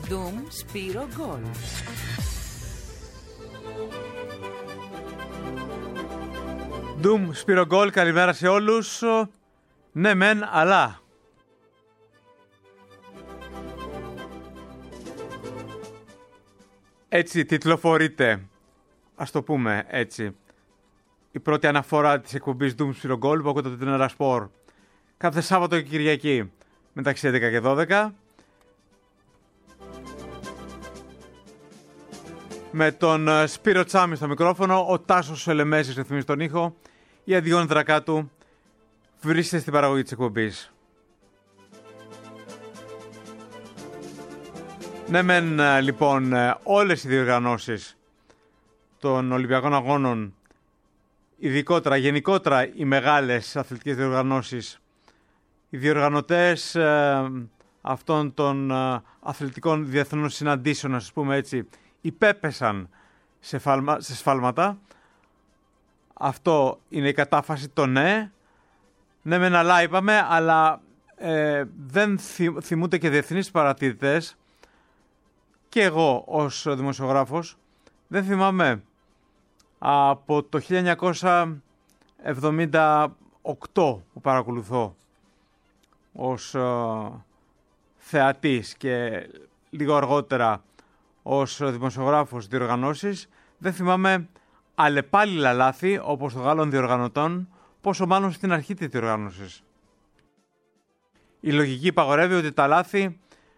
Doom Σπύρο Γκολ. Doom Σπύρο Γκολ, καλημέρα σε όλους. Ναι μεν, αλλά έτσι τιτλοφορείται, ας το πούμε έτσι, η πρώτη αναφορά της εκπομπής Doom Σπύρο Γκολ που ακούτε την Ερασπορ κάθε Σάββατο και Κυριακή μεταξύ 11 και 12. Με τον Σπύρο Τσάμι στο μικρόφωνο, ο Τάσος Ελεμέσης ρυθμίζει τον ήχο, η Αντιγόνη Δρακάτου βρίσκεται στην παραγωγή της εκπομπής. Ναι μεν λοιπόν όλες οι διοργανώσεις των Ολυμπιακών Αγώνων, ειδικότερα, γενικότερα οι μεγάλες αθλητικές διοργανώσεις, οι διοργανωτές αυτών των αθλητικών διεθνών συναντήσεων, ας πούμε έτσι, υπέπεσαν σε σφάλματα. Αυτό είναι η κατάφαση, το ναι. Ναι μεν αλλά είπαμε, αλλά δεν θυμούνται και διεθνείς παρατηρητές, και εγώ ως δημοσιογράφος δεν θυμάμαι από το 1978 που παρακολουθώ ως θεατής και λίγο αργότερα ως δημοσιογράφος διοργανώσεις, δεν θυμάμαι αλλεπάλληλα λάθη όπως των Γάλλων διοργανωτών, πόσο μάλλον στην αρχή της διοργάνωσης. Η λογική υπαγορεύει ότι τα λάθη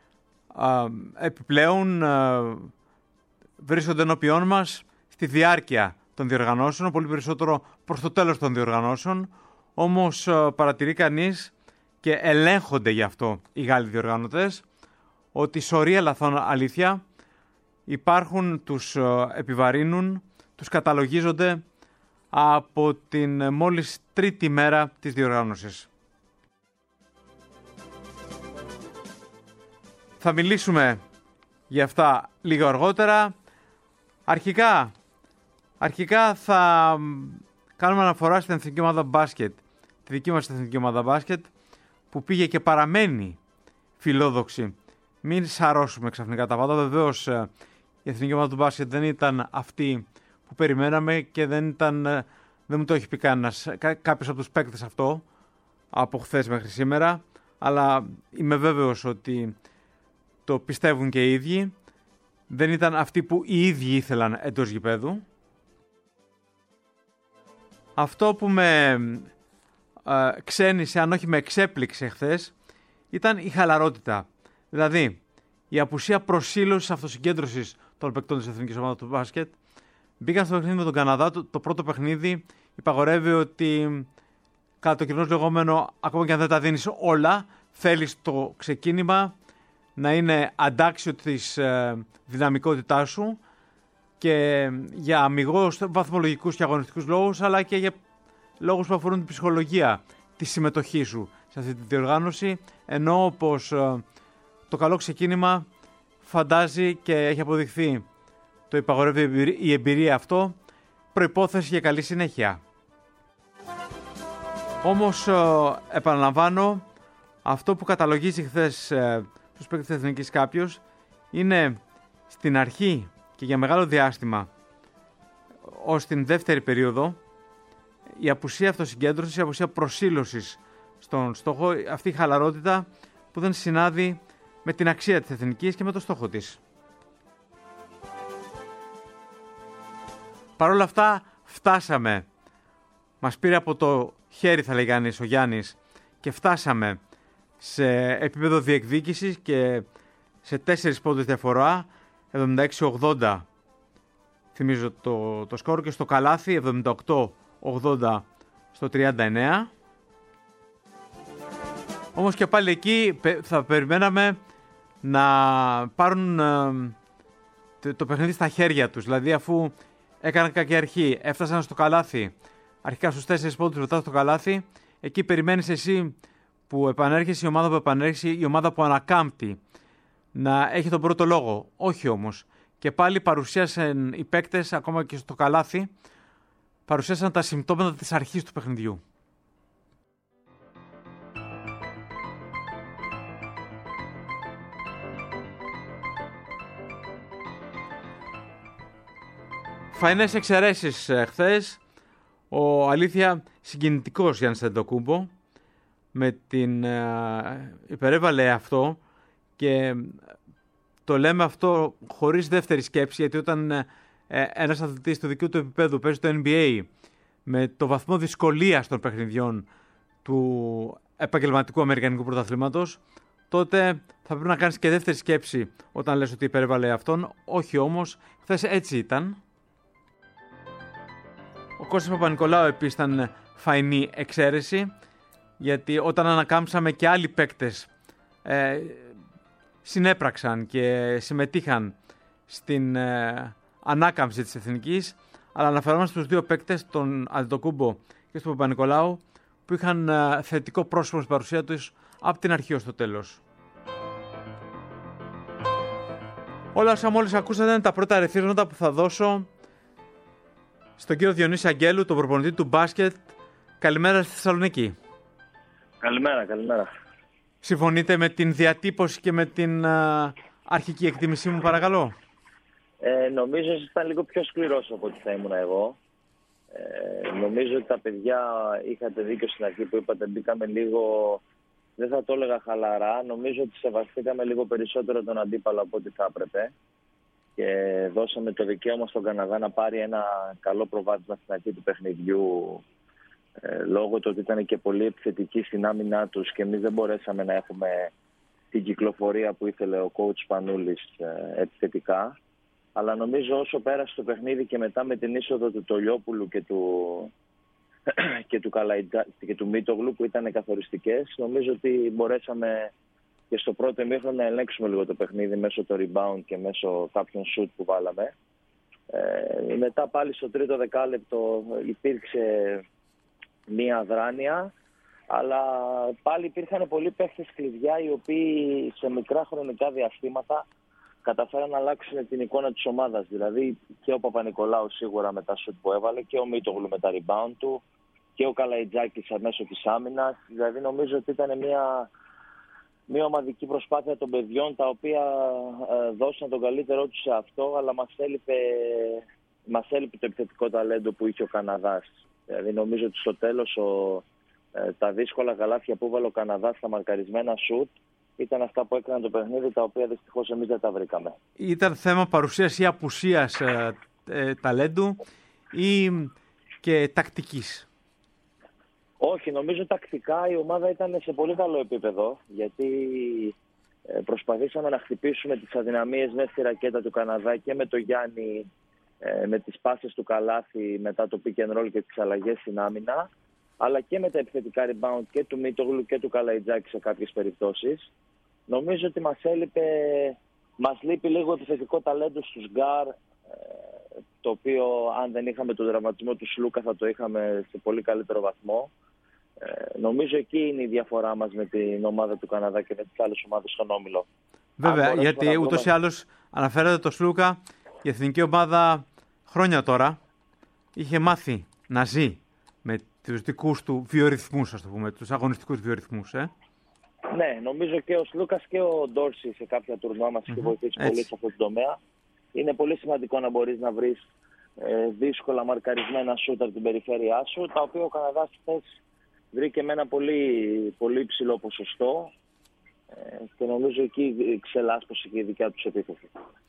επιπλέον βρίσκονται ενώπιόν μας στη διάρκεια των διοργανώσεων, πολύ περισσότερο προς το τέλος των διοργανώσεων, όμως παρατηρεί κανείς και ελέγχονται γι' αυτό οι Γάλλοι διοργανωτές, ότι σωρία λαθών, αλήθεια, υπάρχουν, τους επιβαρύνουν, τους καταλογίζονται από την μόλις τρίτη μέρα της διοργάνωσης. Θα μιλήσουμε για αυτά λίγο αργότερα. Αρχικά θα κάνουμε αναφορά στην εθνική ομάδα μπάσκετ, τη δική μας εθνική ομάδα μπάσκετ, που πήγε και παραμένει φιλόδοξη. Μην σαρώσουμε ξαφνικά τα πάντα. Βεβαίως η εθνική ομάδα του μπάσκετ δεν ήταν αυτή που περιμέναμε και δεν μου το έχει πει κάποιος από τους παίκτες αυτό από χθες μέχρι σήμερα, αλλά είμαι βέβαιος ότι το πιστεύουν και οι ίδιοι. Δεν ήταν αυτοί που οι ίδιοι ήθελαν εντός γηπέδου. Αυτό που με ξένησε, αν όχι με εξέπληξε χθες, ήταν η χαλαρότητα. Δηλαδή, η απουσία προσήλωσης, αυτοσυγκέντρωσης των παικτών της εθνικής ομάδας του μπάσκετ. Μπήκαν στο παιχνίδι με τον Καναδά. Το πρώτο παιχνίδι υπαγορεύει ότι κατά το κοινώς λεγόμενο, ακόμα και αν δεν τα δίνεις όλα, θέλεις το ξεκίνημα να είναι αντάξιο της δυναμικότητάς σου, και για αμιγώς βαθμολογικούς και αγωνιστικούς λόγους, αλλά και για λόγους που αφορούν την ψυχολογία της συμμετοχής σου σε αυτή τη διοργάνωση, ενώ πως το καλό ξεκίνημα φαντάζει και έχει αποδειχθεί, το υπαγορεύει η εμπειρία αυτό, προϋπόθεση για καλή συνέχεια. Όμως επαναλαμβάνω, αυτό που καταλογίζει χθες στους παίκτες της Εθνικής κάποιος είναι στην αρχή και για μεγάλο διάστημα ως την δεύτερη περίοδο η απουσία αυτοσυγκέντρωσης, η απουσία προσήλωσης στον στόχο, αυτή η χαλαρότητα που δεν συνάδει με την αξία της εθνικής και με το στόχο της. Παρ' όλα αυτά φτάσαμε, μας πήρε από το χέρι θα λέγανε ο Γιάννης, και φτάσαμε σε επίπεδο διεκδίκησης και σε 4 πόντους διαφορά, 76-80 θυμίζω το σκορ, και στο καλάθι 78-80 στο 39. Όμως και πάλι εκεί θα περιμέναμε να πάρουν το παιχνίδι στα χέρια τους. Δηλαδή, αφού έκαναν κακή αρχή, έφτασαν στο καλάθι, αρχικά στους 4 πόντους, μετά στο καλάθι, εκεί περιμένεις εσύ που επανέρχεσαι, η ομάδα που επανέρχεσαι, η ομάδα που ανακάμπτει, να έχει τον πρώτο λόγο. Όχι όμως. Και πάλι παρουσίασαν οι παίκτες, ακόμα και στο καλάθι, παρουσίασαν τα συμπτώματα της αρχής του παιχνιδιού. Φαϊνές εξαιρέσεις χθες. Ο αλήθεια συγκινητικός Γιάννης Αντετοκούνμπο με την υπερέβαλε αυτό, και το λέμε αυτό χωρίς δεύτερη σκέψη, γιατί όταν ένας αθλητής του δικού του επίπεδου παίζει το NBA με το βαθμό δυσκολίας των παιχνιδιών του επαγγελματικού αμερικανικού πρωταθλήματος, τότε θα πρέπει να κάνεις και δεύτερη σκέψη όταν λες ότι υπερέβαλε αυτόν. Όχι όμως, χθες έτσι ήταν. Ο Κώστας Παπα-Νικολάου επίσης ήταν φαϊνή εξαίρεση, γιατί όταν ανακάμψαμε και άλλοι παίκτες συνέπραξαν και συμμετείχαν στην ανάκαμψη της εθνικής, αλλά αναφερόμαστε στους δύο παίκτες, τον Αντετοκούνμπο και στον Παπα-Νικολάου, που είχαν θετικό πρόσωπο στην παρουσία τους από την αρχή ως το τέλος. Όλα όσα μόλις ακούσατε είναι τα πρώτα ερεθίσματα που θα δώσω στον κύριο Διονύση Αγγέλου, τον προπονητή του μπάσκετ. Καλημέρα στη Θεσσαλονίκη. Καλημέρα. Συμφωνείτε με την διατύπωση και με την αρχική εκτίμησή μου, παρακαλώ? Νομίζω ότι ήταν λίγο πιο σκληρός από ό,τι θα ήμουν εγώ. Νομίζω ότι τα παιδιά είχατε δίκιο στην αρχή που είπατε, μπήκαμε λίγο, δεν θα το έλεγα χαλαρά. Νομίζω ότι σεβαστήκαμε λίγο περισσότερο τον αντίπαλο από ό,τι θα έπρεπε και δώσαμε το δικαίωμα στον Καναδά να πάρει ένα καλό προβάδισμα στην αρχή του παιχνιδιού, λόγω του ότι ήταν και πολύ επιθετικοί στην άμυνά τους και εμείς δεν μπορέσαμε να έχουμε την κυκλοφορία που ήθελε ο coach Πανούλης επιθετικά. Αλλά νομίζω όσο πέρασε το παιχνίδι και μετά με την είσοδο του Τολιόπουλου και του Μίτογλου που ήταν καθοριστικές, νομίζω ότι μπορέσαμε και στο πρώτο ημίχρονο να ελέγξουμε λίγο το παιχνίδι μέσω το rebound και μέσω κάποιων shoot που βάλαμε. Μετά πάλι στο τρίτο δεκάλεπτο υπήρξε μία αδράνεια, αλλά πάλι υπήρχαν πολλοί παίχτες κλειδιά οι οποίοι σε μικρά χρονικά διαστήματα καταφέραν να αλλάξουν την εικόνα της ομάδας. Δηλαδή και ο Παπα-Νικολάου σίγουρα με τα σουτ που έβαλε, και ο Μίτογλου με τα rebound του, και ο Καλαϊτζάκης μέσω της άμυνας. Δηλαδή νομίζω ότι ήταν μια ομαδική προσπάθεια των παιδιών, τα οποία δώσαν τον καλύτερό τους σε αυτό, αλλά μας έλειπε το επιθετικό ταλέντο που είχε ο Καναδάς. Δηλαδή νομίζω ότι στο τέλος τα δύσκολα καλάθια που έβαλε ο Καναδάς στα μαρκαρισμένα σουτ ήταν αυτά που έκαναν το παιχνίδι, τα οποία δυστυχώς εμείς δεν τα βρήκαμε. Ήταν θέμα παρουσίας ή απουσίας ταλέντου ή και τακτικής? Όχι, νομίζω τακτικά η ομάδα ήταν σε πολύ καλό επίπεδο, γιατί προσπαθήσαμε να χτυπήσουμε τις αδυναμίες μέσα στη ρακέτα του Καναδά και με το Γιάννη, με τις πάσες του καλάθι μετά το pick and roll και τις αλλαγές στην άμυνα, αλλά και με τα επιθετικά rebound και του Μίτογλου και του Καλαϊτζάκη σε κάποιες περιπτώσεις. Νομίζω ότι μας λείπει λίγο επιθετικό ταλέντο στους γκάρ, το οποίο αν δεν είχαμε τον τραυματισμό του Σλούκα θα το είχαμε σε πολύ καλύτερο βαθμό. Νομίζω εκεί είναι η διαφορά μας με την ομάδα του Καναδά και με τις άλλες ομάδες στον Όμιλο. Βέβαια, γιατί ούτως ή άλλως αναφέρατε το Σλούκα, η εθνική ομάδα χρόνια τώρα είχε μάθει να ζει με τους δικούς του βιορυθμούς, ας το πούμε, τους αγωνιστικούς βιορυθμούς. Ναι, νομίζω και ο Σλούκας και ο Ντόρση σε κάποια τουρνουά μας έχει βοηθήσει πολύ σε αυτό το τομέα. Είναι πολύ σημαντικό να μπορείς να βρεις δύσκολα μαρκαρισμένα σούτ από την περιφέρειά σου, τα οποία ο Καναδάς χθες βρήκε με ένα πολύ, πολύ υψηλό ποσοστό και νομίζω εκεί ξελάσπωσε και η δικιά τους επίθεση.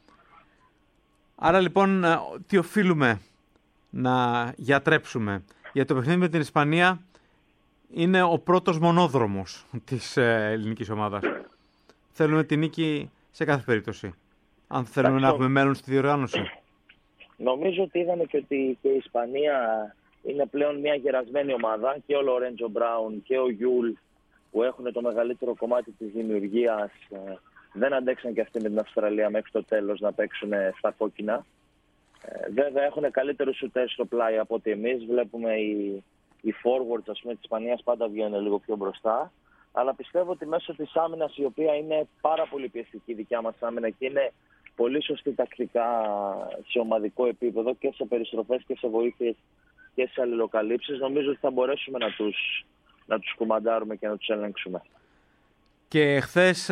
Άρα λοιπόν τι οφείλουμε να γιατρέψουμε? Για το παιχνίδι με την Ισπανία είναι ο πρώτος μονόδρομος της ελληνικής ομάδας. Θέλουμε την νίκη σε κάθε περίπτωση, αν θέλουμε να έχουμε μέλλον στη διοργάνωση. Νομίζω ότι είδαμε και ότι και η Ισπανία είναι πλέον μια γερασμένη ομάδα, και ο Λορέντζο Μπράουν και ο Γιούλ που έχουν το μεγαλύτερο κομμάτι της δημιουργίας δεν αντέξαν και αυτοί με την Αυστραλία μέχρι το τέλος να παίξουν στα κόκκινα. Βέβαια έχουν καλύτερους σουτέρ στο πλάι από ότι εμείς. Βλέπουμε οι forwards, ας πούμε, της Ισπανίας πάντα βγαίνουν λίγο πιο μπροστά. Αλλά πιστεύω ότι μέσω της άμυνας, η οποία είναι πάρα πολύ πιεστική η δικιά μας άμυνα και είναι πολύ σωστή τακτικά σε ομαδικό επίπεδο και σε περιστροφές και σε βοήθειες και σε αλληλοκαλύψεις, νομίζω ότι θα μπορέσουμε να τους κουμαντάρουμε και να τους ελέγξουμε. Και χθες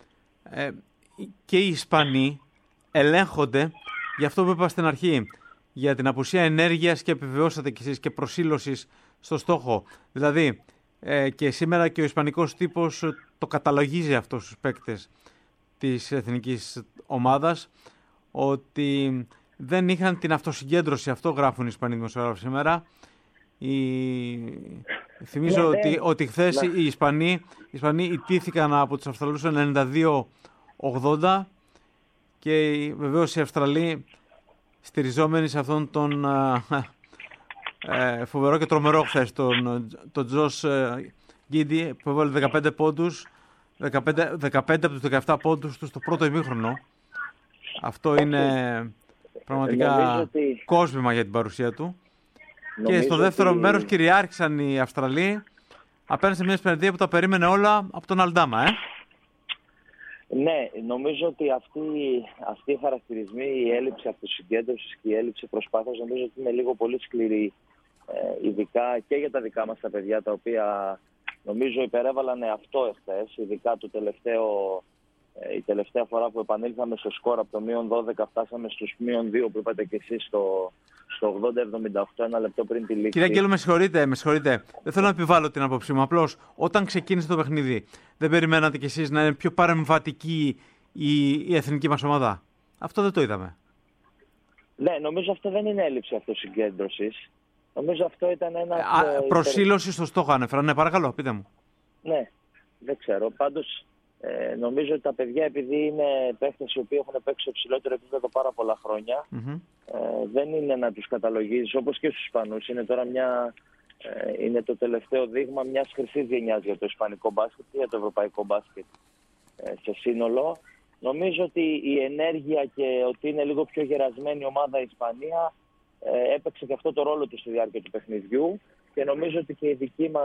και οι Ισπανοί ελέγχονται για αυτό που είπα στην αρχή. για την απουσία ενέργειας και επιβεβαιώσατε κι εσείς και προσήλωσης στο στόχο. Δηλαδή, και σήμερα και ο ισπανικός τύπος το καταλογίζει αυτό στους παίκτες της εθνικής ομάδας, ότι δεν είχαν την αυτοσυγκέντρωση. Αυτό γράφουν οι Ισπανοί δημοσιογράφοι σήμερα. Θυμίζω ότι χθες οι Ισπανοί ιτήθηκαν από τους Αυστραλούς 92-80 και βεβαίως οι Αυστραλοί, στηριζόμενοι σε αυτόν τον φοβερό και τρομερό χθες, τον Τζος Γκίντι, που έβαλε 15 πόντους, 15 από τους 17 πόντους του στο πρώτο ημίχρονο. Αυτό είναι πραγματικά κόσμημα για την παρουσία του. Και στο δεύτερο μέρος κυριάρχησαν οι Αυστραλοί απέναντι σε μια Ισπανία που τα περίμενε όλα από τον Αλντάμα. Ναι, νομίζω ότι αυτοί οι χαρακτηρισμοί, η έλλειψη αυτοσυγκέντρωσης και η έλλειψη προσπάθειας, νομίζω ότι είναι λίγο πολύ σκληρή, ειδικά και για τα δικά μας τα παιδιά, τα οποία νομίζω υπερέβαλαν αυτό εχθές, ειδικά η τελευταία φορά που επανήλθαμε στο σκορ από το μείον 12, φτάσαμε στους μείον 2 που είπατε και εσείς στο 80-78, ένα λεπτό πριν τη λήξη. Κύριε Αγγέλου, με συγχωρείτε. Δεν θέλω να επιβάλλω την άποψή μου. Απλώς, όταν ξεκίνησε το παιχνίδι, δεν περιμένατε κι εσείς να είναι πιο παρεμβατική η εθνική μας ομάδα? Αυτό δεν το είδαμε. Ναι, νομίζω αυτό δεν είναι έλλειψη αυτοσυγκέντρωσης. Νομίζω αυτό ήταν ένα. Προσήλωση στο στόχο ανέφερα. Ναι, παρακαλώ, πείτε μου. Ναι, δεν ξέρω. Πάντως, νομίζω ότι τα παιδιά, επειδή είναι παίχτες οι οποίοι έχουν παίξει σε υψηλότερο επίπεδο πάρα πολλά χρόνια, δεν είναι να τους καταλογίζεις όπως και στους Ισπανούς. Είναι τώρα είναι το τελευταίο δείγμα μιας χρυσής γενιάς για το ισπανικό μπάσκετ και για το ευρωπαϊκό μπάσκετ σε σύνολο. Νομίζω ότι η ενέργεια και ότι είναι λίγο πιο γερασμένη η ομάδα η Ισπανία έπαιξε και αυτό το ρόλο του στη διάρκεια του παιχνιδιού, και νομίζω ότι και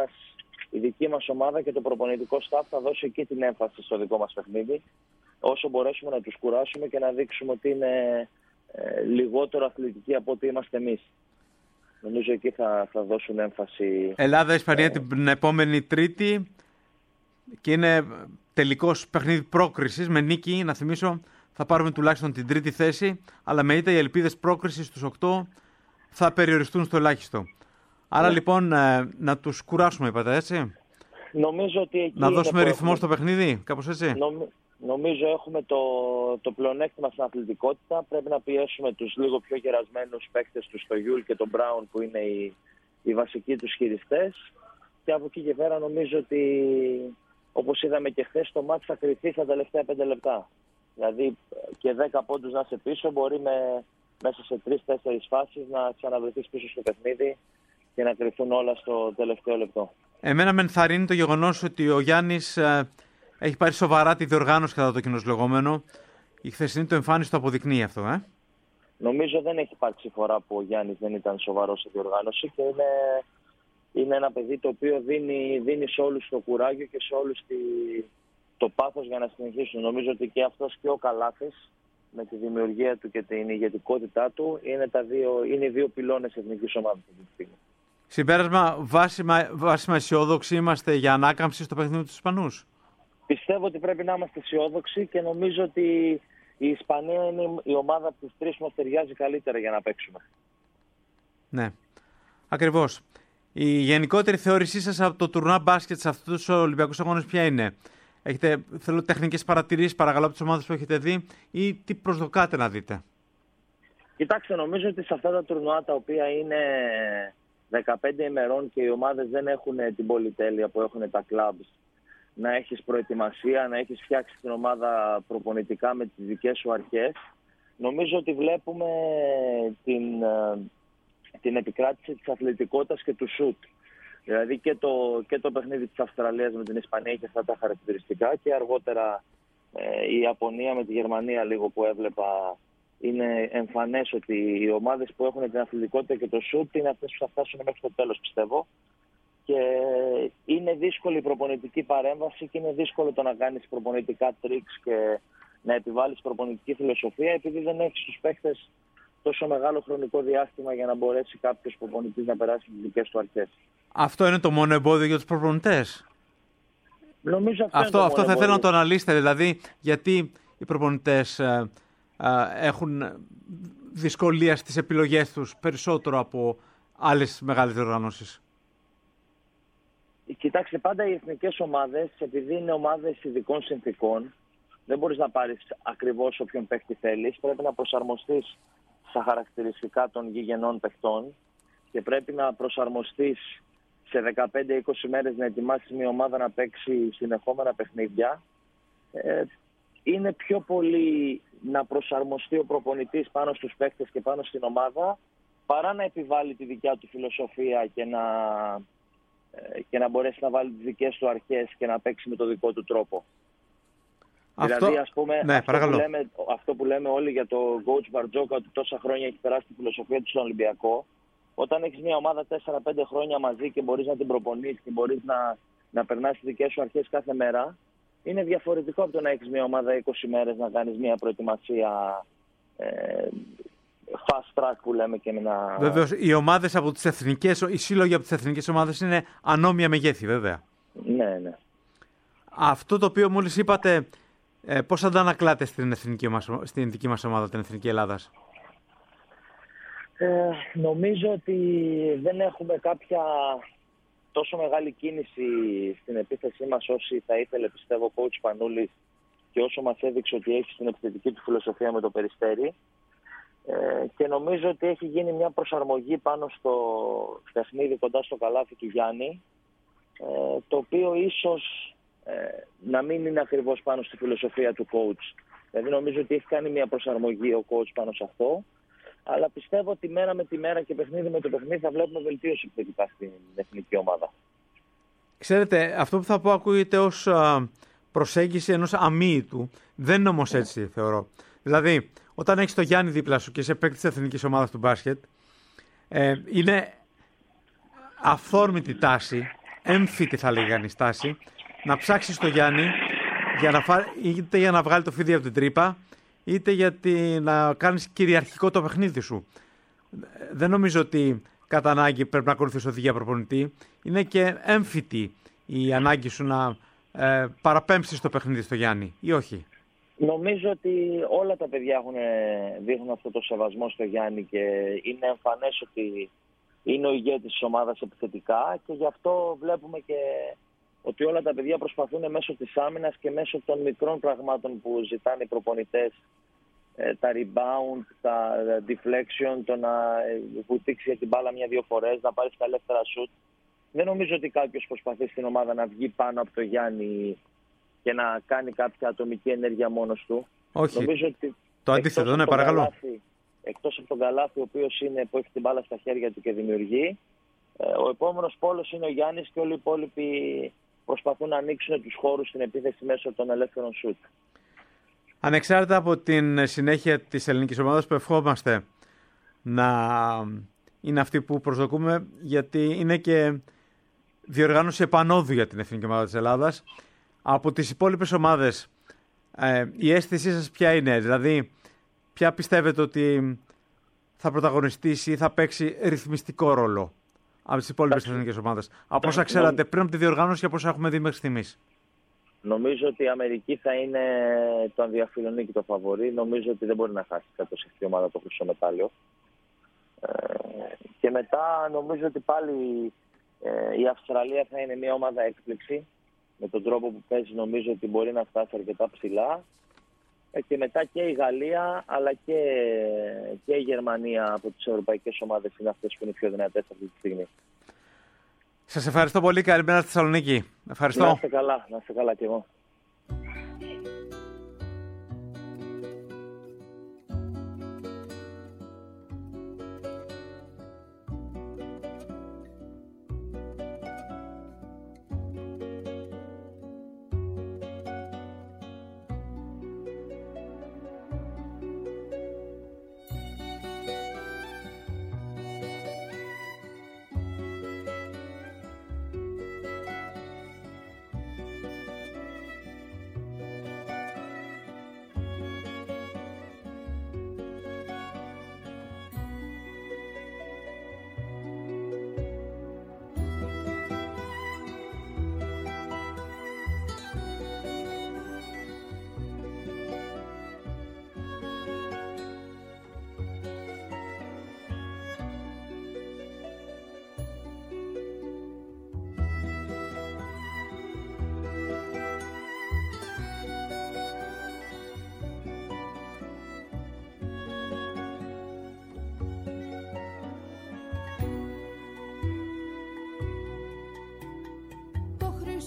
η δική μας ομάδα και το προπονητικό staff θα δώσει εκεί την έμφαση στο δικό μας παιχνίδι, όσο μπορέσουμε να τους κουράσουμε και να δείξουμε ότι είναι λιγότερο αθλητικοί από ό,τι είμαστε εμείς. Νομίζω εκεί θα δώσουν έμφαση. Ελλάδα-Ισπανία την επόμενη Τρίτη, και είναι τελικός παιχνίδι πρόκρισης με νίκη. Να θυμίσω, θα πάρουμε τουλάχιστον την τρίτη θέση, αλλά με ήττα οι ελπίδες πρόκρισης στους 8 θα περιοριστούν στο ελάχιστο. Άρα λοιπόν να τους κουράσουμε, είπατε, έτσι. Νομίζω ότι εκεί να δώσουμε ρυθμό στο παιχνίδι, κάπως έτσι. Νομίζω έχουμε το πλεονέκτημα στην αθλητικότητα. Πρέπει να πιέσουμε τους λίγο πιο γερασμένους παίκτες τους, το Γιούλ και τον Μπράουν, που είναι οι βασικοί τους χειριστές. Και από εκεί και πέρα νομίζω ότι, όπως είδαμε και χθες, το μάτς θα κρυφθεί στα τελευταία 5 λεπτά. Δηλαδή και 10 πόντους να είσαι πίσω, μπορεί μέσα σε 3-4 φάσεις να ξαναβρεθείς πίσω στο παιχνίδι και να κρυφθούν όλα στο τελευταίο λεπτό. Εμένα με ενθαρρύνει το γεγονός ότι ο Γιάννης έχει πάρει σοβαρά τη διοργάνωση, κατά το κοινώς λεγόμενο. Η χθεσινή του εμφάνιση το αποδεικνύει αυτό. Νομίζω δεν έχει υπάρξει φορά που ο Γιάννης δεν ήταν σοβαρός στη διοργάνωση, και είναι ένα παιδί το οποίο δίνει σε όλους το κουράγιο και σε όλους το πάθος για να συνεχίσουν. Νομίζω ότι και αυτός και ο Καλάθης, με τη δημιουργία του και την ηγετικότητά του, είναι οι δύο πυλώνες εθνικής ομάδας αυτή τη στιγμή. Συμπέρασμα, βάσιμα αισιόδοξοι είμαστε για ανάκαμψη στο παιχνίδι του Ισπανούς? Πιστεύω ότι πρέπει να είμαστε αισιόδοξοι, και νομίζω ότι η Ισπανία είναι η ομάδα από τις τρεις που μας ταιριάζει καλύτερα για να παίξουμε. Ναι, ακριβώς. Η γενικότερη θεώρησή σας από το τουρνουά μπάσκετ σε αυτούς τους Ολυμπιακούς Αγώνες ποια είναι? Θέλω τεχνικές παρατηρήσεις, παρακαλώ, από τις ομάδες που έχετε δει, ή τι προσδοκάτε να δείτε? Κοιτάξτε, νομίζω ότι σε αυτά τα τουρνουά, τα οποία είναι 15 ημερών και οι ομάδες δεν έχουν την πολυτέλεια που έχουν τα clubs, να έχεις προετοιμασία, να έχεις φτιάξει την ομάδα προπονητικά με τις δικές σου αρχές, νομίζω ότι βλέπουμε την επικράτηση της αθλητικότητας και του σουτ. Δηλαδή και το παιχνίδι της Αυστραλίας με την Ισπανία έχει αυτά τα χαρακτηριστικά, και αργότερα η Ιαπωνία με τη Γερμανία, λίγο που έβλεπα, είναι εμφανές ότι οι ομάδες που έχουν την αθλητικότητα και το σουτ είναι αυτές που θα φτάσουν μέχρι το τέλος, πιστεύω. Και είναι δύσκολη η προπονητική παρέμβαση και είναι δύσκολο το να κάνεις προπονητικά τρίξ και να επιβάλλεις προπονητική φιλοσοφία, επειδή δεν έχεις τους παίχτες τόσο μεγάλο χρονικό διάστημα για να μπορέσει κάποιος προπονητής να περάσει τις δικές του αρχές. Αυτό είναι το μόνο εμπόδιο για τους προπονητές? Νομίζω αυτό θα ήθελα να το αναλύσετε, δηλαδή γιατί οι προπονητές δυσκολία στις επιλογές τους περισσότερο από άλλες μεγάλες διοργανώσεις? Κοιτάξτε, πάντα οι εθνικές ομάδες, επειδή είναι ομάδες ειδικών συνθήκων, δεν μπορείς να πάρεις ακριβώς όποιον παίκτη θέλεις. Πρέπει να προσαρμοστείς στα χαρακτηριστικά των γηγενών παιχτών και πρέπει να προσαρμοστείς σε 15-20 μέρες να ετοιμάσεις μια ομάδα να παίξει συνεχόμενα παιχνίδια. Είναι πιο πολύ να προσαρμοστεί ο προπονητής πάνω στους παίκτες και πάνω στην ομάδα, παρά να επιβάλλει τη δικιά του φιλοσοφία και να μπορέσει να βάλει τις δικές του αρχές και να παίξει με το δικό του τρόπο. Δηλαδή, ας πούμε, ναι, αυτό που λέμε όλοι για το coach Μπαρτζόκα, ότι τόσα χρόνια έχει περάσει τη φιλοσοφία του στον Ολυμπιακό, όταν έχεις μια ομάδα 4-5 χρόνια μαζί και μπορείς να την προπονείς και μπορείς να περνάς τις δικές σου αρχές κάθε μέρα, είναι διαφορετικό από το να έχεις μια ομάδα 20 μέρες να κάνεις μια προετοιμασία fast track που λέμε και να... Βεβαίως, οι ομάδες από τις εθνικές, οι σύλλογοι από τις εθνικές ομάδες είναι ανώμια μεγέθη, βέβαια. Ναι, ναι. Αυτό το οποίο μόλις είπατε, πώς αντανακλάτε στην δική μας ομάδα, την Εθνική Ελλάδας? Νομίζω ότι δεν έχουμε κάποια τόσο μεγάλη κίνηση στην επίθεσή μας όσοι θα ήθελε, πιστεύω, ο coach Πανούλης και όσο μας έδειξε ότι έχει στην επιθετική του φιλοσοφία με το Περιστέρι. Και νομίζω ότι έχει γίνει μια προσαρμογή πάνω στο παιχνίδι κοντά στο καλάθι του Γιάννη, το οποίο ίσως να μην είναι ακριβώς πάνω στη φιλοσοφία του coach. Δηλαδή νομίζω ότι έχει κάνει μια προσαρμογή ο coach πάνω σε αυτό, αλλά πιστεύω ότι μέρα με τη μέρα και παιχνίδι με το παιχνίδι θα βλέπουμε βελτίωση επιθετικά στην εθνική ομάδα. Ξέρετε, αυτό που θα πω ακούγεται ως προσέγγιση ενός αμύητου. Δεν είναι όμως έτσι, θεωρώ. Δηλαδή, όταν έχεις το Γιάννη δίπλα σου και είσαι παίκτης της εθνικής ομάδας του μπάσκετ, είναι αυθόρμητη τάση, έμφυτη θα λέγανε η στάση, να ψάξεις το Γιάννη είτε για να βγάλει το φίδι από την τρύπα, είτε γιατί να κάνεις κυριαρχικό το παιχνίδι σου. Δεν νομίζω ότι κατά ανάγκη πρέπει να ακολουθείς οδηγία προπονητή. Είναι και έμφυτη η ανάγκη σου να παραπέμψεις το παιχνίδι στο Γιάννη, ή όχι? Νομίζω ότι όλα τα παιδιά δείχνουν αυτό το σεβασμό στο Γιάννη και είναι εμφανές ότι είναι ο ηγέτης της ομάδας επιθετικά και γι' αυτό βλέπουμε και ότι όλα τα παιδιά προσπαθούν μέσω της άμυνας και μέσω των μικρών πραγμάτων που ζητάνε οι προπονητές, τα rebound, τα deflection, το να βουτήξει για την μπάλα μια-δύο φορές, να πάρει τα ελεύθερα shoot. Δεν νομίζω ότι κάποιος προσπαθεί στην ομάδα να βγει πάνω από το Γιάννη και να κάνει κάποια ατομική ενέργεια μόνος του. Όχι. Νομίζω ότι το αντίθετο, ναι, παρακαλώ. Εκτός από τον Καλάθι, ο οποίος που έχει την μπάλα στα χέρια του και δημιουργεί, ο επόμενος πόλος είναι ο Γιάννης και όλοι οι υπόλοιποι προσπαθούν να ανοίξουν τους χώρους στην επίθεση μέσω των ελεύθερων σουτ. Ανεξάρτητα από την συνέχεια της ελληνικής ομάδας που ευχόμαστε να είναι αυτή που προσδοκούμε, γιατί είναι και διοργάνωση επανόδου για την εθνική ομάδα της Ελλάδας, από τις υπόλοιπες ομάδες η αίσθησή σας ποια είναι? Δηλαδή, ποια πιστεύετε ότι θα πρωταγωνιστήσει ή θα παίξει ρυθμιστικό ρόλο από τις υπόλοιπες εθνικές ομάδες, από όσα ξέρατε πριν από τη διοργάνωση και από όσα έχουμε δει μέχρι στιγμής? Νομίζω ότι η Αμερική θα είναι το αδιαφιλονίκη και το φαβορί. Νομίζω ότι δεν μπορεί να χάσει κάποιος αυτή η ομάδα το χρυσό μετάλλιο. Και μετά νομίζω ότι πάλι η Αυστραλία θα είναι μια ομάδα έκπληξη. Με τον τρόπο που παίζει νομίζω ότι μπορεί να φτάσει αρκετά ψηλά. Και μετά και η Γαλλία αλλά και η Γερμανία από τις ευρωπαϊκές ομάδες είναι αυτές που είναι πιο δυνατές αυτή τη στιγμή. Σας ευχαριστώ πολύ. Καλημέρα στη Θεσσαλονίκη. Ευχαριστώ. Να είστε καλά κι εγώ.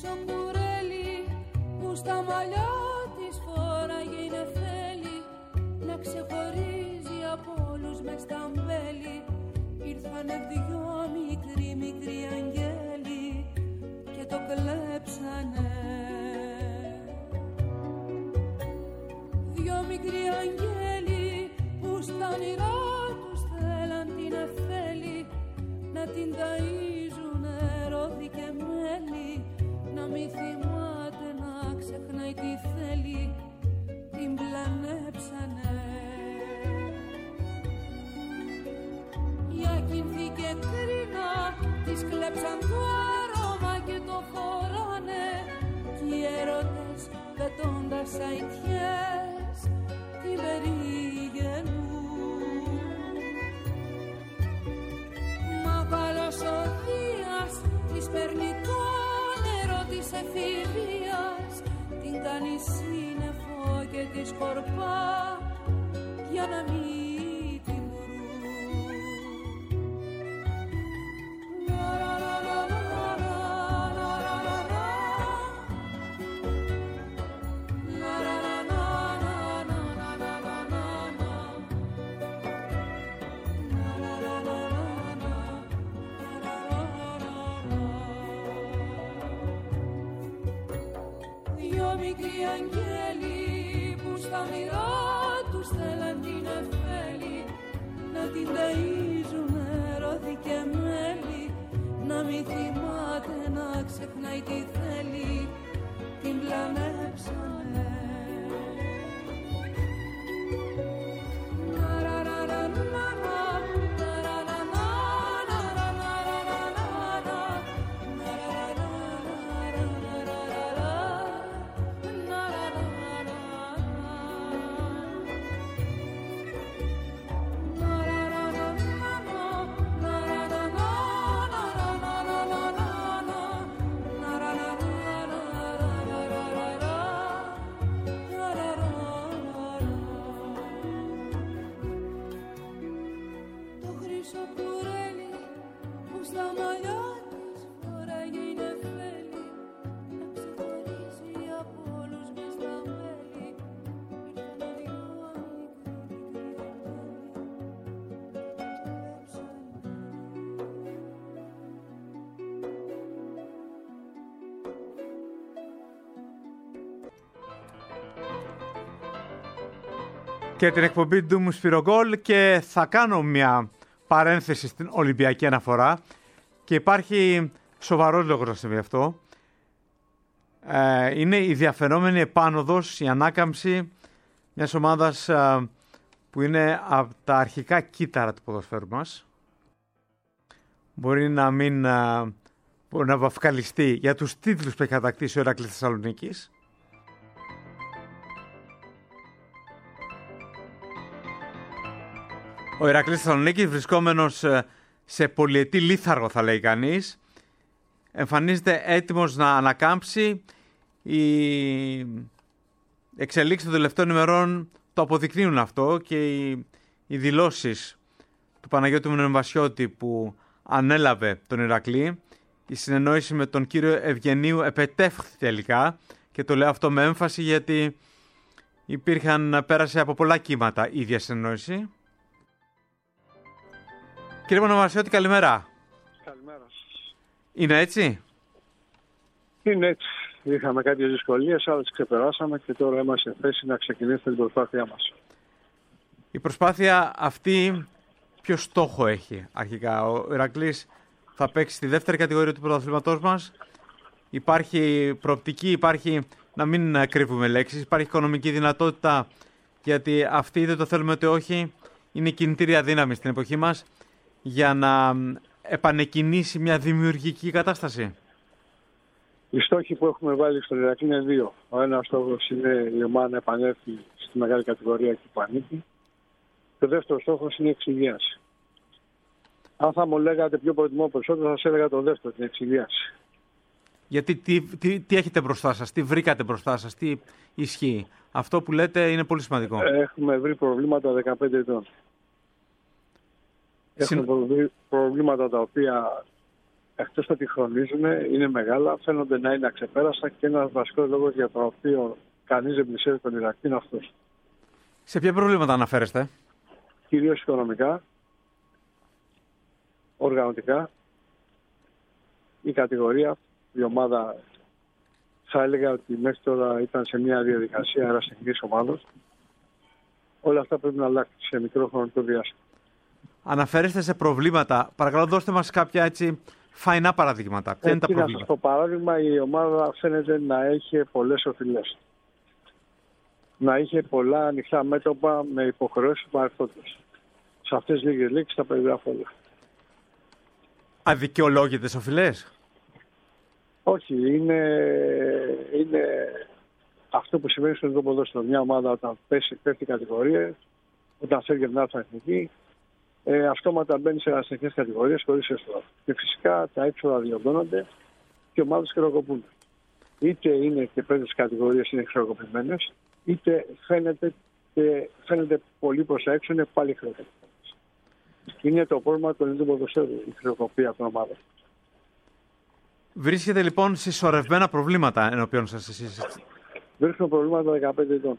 χρυσό κουρέλι που στα μαλλιά της φόραγε η νεφέλη να ξεχωρίζει από όλους μες στα μπέλη. Ήρθανε δυο μικροί αγγέλοι και το κλέψανε. Δυο μικροί αγγέλοι που στα όνειρά τους θέλαν την νεφέλη να την ταΐζουνε ρόδι και μέλι, να μη θυμάται να ξεχνάει τι θέλει, την πλανέψανε. Για κινθή και κρίνα της κλέψαν το άρωμα και το φοράνε κι οι έρωτες πετώντας αητιές την περίγενουν. Μα καλός ο Δίας της παίρνει το νερό της εφηβείας, την κάνει σύννεφο και τη σκορπά για να μην την βρουν. Μικροί αγγέλοι που στα όνειρά τους θέλαν την νεφέλη να την ταΐζουνε ρόδι και μέλι, να μη θυμάται να ξεχνάει τι θέλει, την πλανέψανε. Και την εκπομπή του μου Σπυρογκόλ και θα κάνω μια παρένθεση στην Ολυμπιακή αναφορά και υπάρχει σοβαρός λόγος να συμβεί αυτό. Είναι η διαφαινόμενη επάνωδος, η ανάκαμψη μιας ομάδας που είναι από τα αρχικά κύτταρα του ποδοσφαίρου μας. Μπορεί να μην μπορεί να βαφκαλιστεί για τους τίτλους που έχει κατακτήσει ο Ηρακλής Θεσσαλονίκης. Ο Ηρακλής Θεσσαλονίκης, βρισκόμενος σε πολυετή λίθαργο θα λέει κανείς, εμφανίζεται έτοιμος να ανακάμψει. Οι εξελίξεις των τελευταίων ημερών το αποδεικνύουν αυτό και οι δηλώσεις του Παναγιώτη Μνημβασιώτη που ανέλαβε τον Ηρακλή, η συνεννόηση με τον κύριο Ευγενίου επετεύχθη τελικά και το λέω αυτό με έμφαση γιατί πέρασε από πολλά κύματα η ίδια συνεννόηση. Κύριε Μνημβασιώτη, καλημέρα. Καλημέρα. Είναι έτσι? Είναι έτσι. Είχαμε κάποιες δυσκολίες, άλλες ξεπεράσαμε και τώρα είμαστε σε θέση να ξεκινήσουμε την προσπάθειά μας. Η προσπάθεια αυτή ποιο στόχο έχει αρχικά? Ο Ηρακλής θα παίξει στη δεύτερη κατηγορία του πρωταθλήματός μας. Υπάρχει προοπτική, υπάρχει, να μην κρύβουμε λέξεις, υπάρχει οικονομική δυνατότητα, γιατί αυτή είτε το θέλουμε είτε όχι είναι κινητήρια δύναμη στην εποχή μας για να επανεκκινήσει μια δημιουργική κατάσταση. Οι στόχοι που έχουμε βάλει στον Ηρακλή είναι δύο. Ο ένας στόχος είναι η ομάδα να επανέλθει στη μεγάλη κατηγορία εκεί που ανήκει. Και ο δεύτερος στόχος είναι η εξυγίαση. Αν θα μου λέγατε ποιο προτιμώ περισσότερο, θα σας έλεγα το δεύτερο, την εξυγίαση. Γιατί τι έχετε μπροστά σας, τι βρήκατε μπροστά σας, τι ισχύει? Αυτό που λέτε είναι πολύ σημαντικό. Έχουμε βρει προβλήματα 15 ετών. Έχουμε προβλήματα τα οποία εκτός ότι χρονίζουν, είναι μεγάλα, φαίνονται να είναι αξεπέραστα και ένας βασικός λόγος για τον οποίο κανείς δεν πλησιάζει τον Ηρακλή είναι αυτός. Σε ποια προβλήματα αναφέρεστε? Κυρίως οικονομικά, οργανωτικά, η κατηγορία, η ομάδα, θα έλεγα ότι μέχρι τώρα ήταν σε μια διαδικασία αεραστεχνικής ομάδος. Όλα αυτά πρέπει να αλλάξουν σε μικρό χρονικό διάστημα. Αναφέρεστε σε προβλήματα. Παρακαλώ, δώστε μας κάποια έτσι φαϊνά παραδείγματα. Ποια είναι τα προβλήματα? Στο παράδειγμα, η ομάδα φαίνεται να έχει πολλές οφειλές. Να είχε πολλά ανοιχτά μέτωπα με υποχρεώσεις παρελθόντος. Σε αυτές τις λίγες λέξεις τα περιγράφω όλα. Αδικαιολόγητες οφειλές? Όχι, είναι αυτό που συμβαίνει στον ελληνικό ποδόσφαιρο. Μια ομάδα όταν πέφτει κατηγορίες, όταν φεύγει από την άλλη εθνική, αυτόματα μπαίνει σε εθνικές κατηγορίες χωρίς έσοδα. Και φυσικά τα έξοδα διωγγώνονται και οι ομάδες χρεοκοπούν. Είτε είναι και πέντε κατηγορίες είναι χρεοκοπημένες, είτε φαίνεται πολύ προς τα έξω είναι πάλι χρεοκοπημένες. Είναι το πρόβλημα του ελληνικού ποδοσφαίρου, η χρεοκοπία των ομάδων. Βρίσκεται λοιπόν συσσωρευμένα προβλήματα ενώπιον σας εσείς? Βρίσκουμε προβλήματα 15 ετών.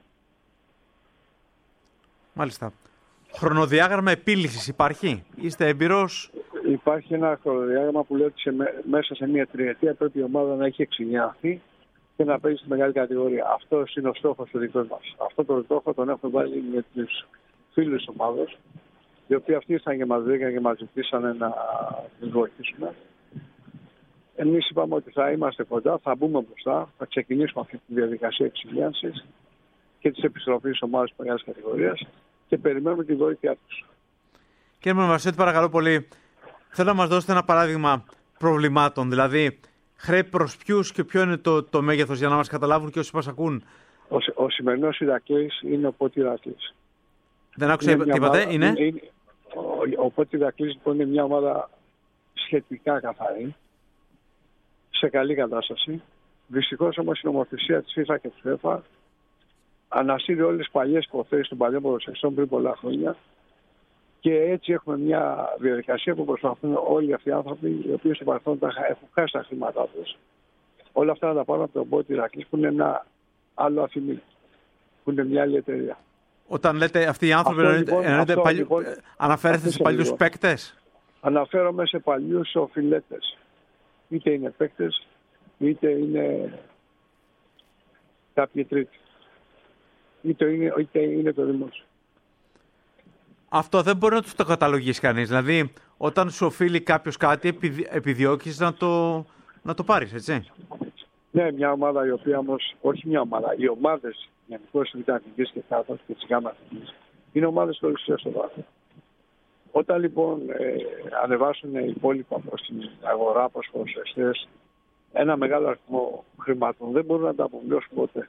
Μάλιστα. Χρονοδιάγραμμα επίλυσης υπάρχει? Είστε έμπειρος? Υπάρχει ένα χρονοδιάγραμμα που λέει ότι μέσα σε μια τριετία πρέπει η ομάδα να έχει εξηγιανθεί και να παίζει στη μεγάλη κατηγορία. Αυτό είναι ο στόχος του δικού μας. Αυτό το στόχο τον έχουμε βάλει με τους φίλους της ομάδας, οι οποίοι αυτοί ήρθαν και μας βρήκαν και μας ζητήσανε να τους βοηθήσουμε. Εμείς είπαμε ότι θα είμαστε κοντά, θα μπούμε μπροστά, θα ξεκινήσουμε αυτή τη διαδικασία εξηγιάνσης και της επιστροφής της ομάδας της μεγάλης κατηγορίας και περιμένουμε τη βοήθειά τους. Κύριε Μονοβασιώτη, παρακαλώ πολύ, θέλω να μας δώσετε ένα παράδειγμα προβλημάτων, δηλαδή χρέη προς ποιους και ποιο είναι το μέγεθος για να μας καταλάβουν και όσοι μας ακούν. Ο σημερινός Ηρακλής είναι ο Πότη Ηρακλής. Δεν άκουσα τι είπατε, είναι? Ο Πότη Ηρακλής λοιπόν είναι μια ομάδα σχετικά καθαρή, σε καλή κατάσταση. Δυστυχώς όμως η νομοθεσία της FIFA και της UEFA ανασύρει όλες τις παλιές υποθέσεις των παλιών ποδοσφαιριστών πριν πολλά χρόνια και έτσι έχουμε μια διαδικασία που προσπαθούν όλοι αυτοί οι άνθρωποι οι οποίοι στο παρελθόν έχουν χάσει τα χρήματά τους. Όλα αυτά να τα πάρουν από τον Πότη Ηρακλής που είναι ένα άλλο αφημί, που είναι μια άλλη εταιρεία. Όταν λέτε αυτοί οι άνθρωποι αναφέρεστε σε παλιούς παίκτες? Αναφέρομαι σε παλιούς οφειλέτες. Είτε είναι παίκτες, είτε είναι κάποιοι τρίτοι. Είτε είναι το δημόσιο. Αυτό δεν μπορεί να το καταλογίσει κανείς. Δηλαδή, όταν σου οφείλει κάποιος κάτι, επιδιώκεις να το πάρεις, έτσι? Ναι, μια ομάδα η οποία όμως, όχι μια ομάδα, οι ομάδες γενικώς της Εθνικής και Κάτω και της ΓΑΜΑ Εθνικής είναι ομάδες χωρίς έσοδα. Όταν λοιπόν ανεβάσουν οι υπόλοιπα προς την αγορά, προς ποδοσφαιριστές, ένα μεγάλο αριθμό χρημάτων δεν μπορούν να τα απομειώσουν ποτέ.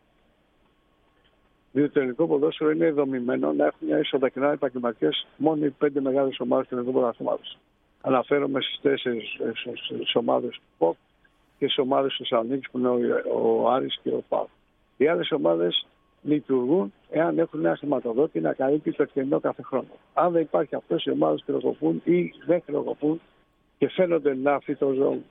Διότι το ελληνικό ποδόσφαιρο είναι δομημένο να έχουν μια είσοδα και να είναι επαγγελματικές μόνο οι 5 μεγάλες ομάδες του ελληνικού πρωταθλήματος. Αναφέρομαι στις 4 ομάδες του ΠΟΚ και στις ομάδες του Θεσσαλονίκης που είναι ο Άρης και ο ΠΑΟΚ. Οι άλλες ομάδες λειτουργούν εάν έχουν ένα χρηματοδότη να καλύπτει το κενό κάθε χρόνο. Αν δεν υπάρχει αυτός, οι ομάδες χρεοκοπούν ή δεν χρεοκοπούν και φαίνονται να φυτοζωούν.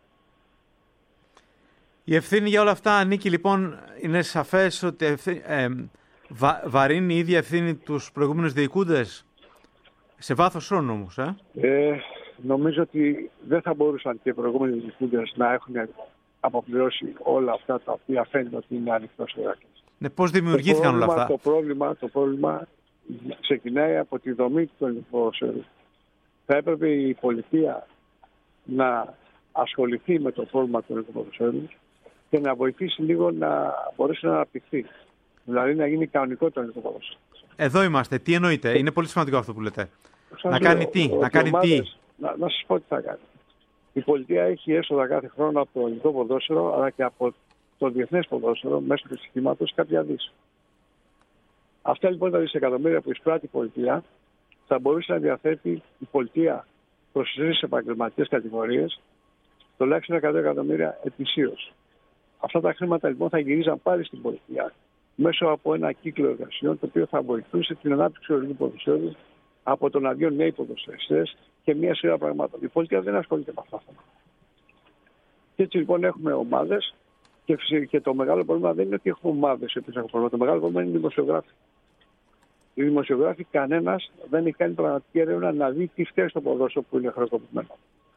Η ευθύνη για όλα αυτά ανήκει λοιπόν, είναι σαφές ότι βαρύνει η ίδια ευθύνη τους προηγούμενους διοικούντες σε βάθος χρόνου όμως. Νομίζω ότι δεν θα μπορούσαν και οι προηγούμενοι διοικούντες να έχουν αποπληρώσει όλα αυτά τα οποία φαίνεται ότι είναι ανοιχτός ο Ηρακλής. Ναι, πώς δημιουργήθηκαν όλα αυτά? Το πρόβλημα ξεκινάει από τη δομή του ελληνικού ποδοσφαίρου. Θα έπρεπε η πολιτεία να ασχοληθεί με το πρόβλημα του ελληνικού ποδοσφαίρου και να βοηθήσει λίγο να μπορέσει να αναπτυχθεί. Δηλαδή να γίνει κανονικό το ελληνικό ποδόσφαιρο. Εδώ είμαστε. Τι εννοείτε? Είναι πολύ σημαντικό αυτό που λέτε. Να κάνει τι? Να σας πω τι θα κάνει. Η πολιτεία έχει έσοδα κάθε χρόνο από το ελληνικό ποδόσφαιρο αλλά και από το διεθνές ποδόσφαιρο μέσω του στοιχήματος κάποια δις. Αυτά λοιπόν τα δισεκατομμύρια που εισπράττει η πολιτεία θα μπορούσε να διαθέτει η πολιτεία προς τις επαγγελματικές κατηγορίες τουλάχιστον 100 εκατομμύρια ετησίως. Αυτά τα χρήματα λοιπόν θα γυρίζαν πάλι στην πολιτεία μέσω από ένα κύκλο εργασιών το οποίο θα βοηθούσε την ανάπτυξη του ελληνικού ποδοσφαίρου από το να βγουν νέοι ποδοσφαιριστές και μια σειρά πραγμάτων. Η πολιτεία δεν ασχολείται με αυτά. Και έτσι λοιπόν έχουμε ομάδες και το μεγάλο πρόβλημα δεν είναι ότι έχουμε ομάδες επίσης έχουν πρόβλημα. Το μεγάλο πρόβλημα είναι οι δημοσιογράφοι. Οι δημοσιογράφοι κανένας δεν έχει κάνει πραγματική έρευνα να δει τι φταίει στο ποδόσφαιρο που είναι χρεοκοπημένο.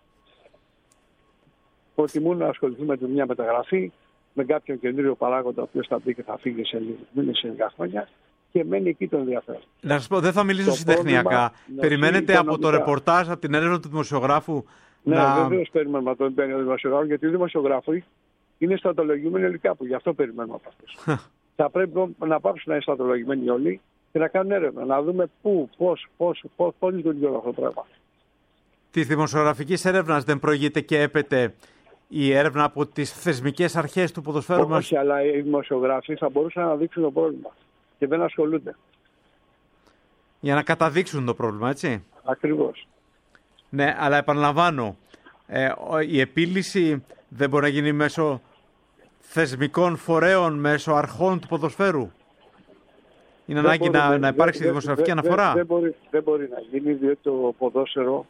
Προτιμούν να ασχοληθούν με μια μεταγραφή, με κάποιον καινούριο παράγοντα ο οποίος θα μπει και θα φύγει σε μήνες, σε λίγα χρόνια και μένει εκεί το ενδιαφέρον. Να σας πω, δεν θα μιλήσω συντεχνιακά. Περιμένετε από το ρεπορτάζ, από την έρευνα του δημοσιογράφου. Ναι, βεβαίως περιμένουμε από τον δημοσιογράφο, γιατί οι δημοσιογράφοι είναι στρατολογημένοι όλοι κάπου. Γι' αυτό περιμένουμε από αυτούς. Θα πρέπει να πάψουν να είναι στρατολογημένοι όλοι και να κάνουν έρευνα, να δούμε πού, πώς λειτουργεί όλο αυτό το πράγμα. Της δημοσιογραφικής έρευνας δεν προηγείται και έπεται η έρευνα από τις θεσμικές αρχές του ποδοσφαίρου μας? Όχι, αλλά οι δημοσιογράφοι θα μπορούσαν να δείξουν το πρόβλημα και δεν ασχολούνται. Για να καταδείξουν το πρόβλημα, έτσι. Ακριβώς. Ναι, αλλά επαναλαμβάνω, η επίλυση δεν μπορεί να γίνει μέσω θεσμικών φορέων, μέσω αρχών του ποδοσφαίρου. Είναι ανάγκη να υπάρξει δημοσιογραφική αναφορά. Δεν μπορεί να γίνει, διότι το ποδόσφαιρο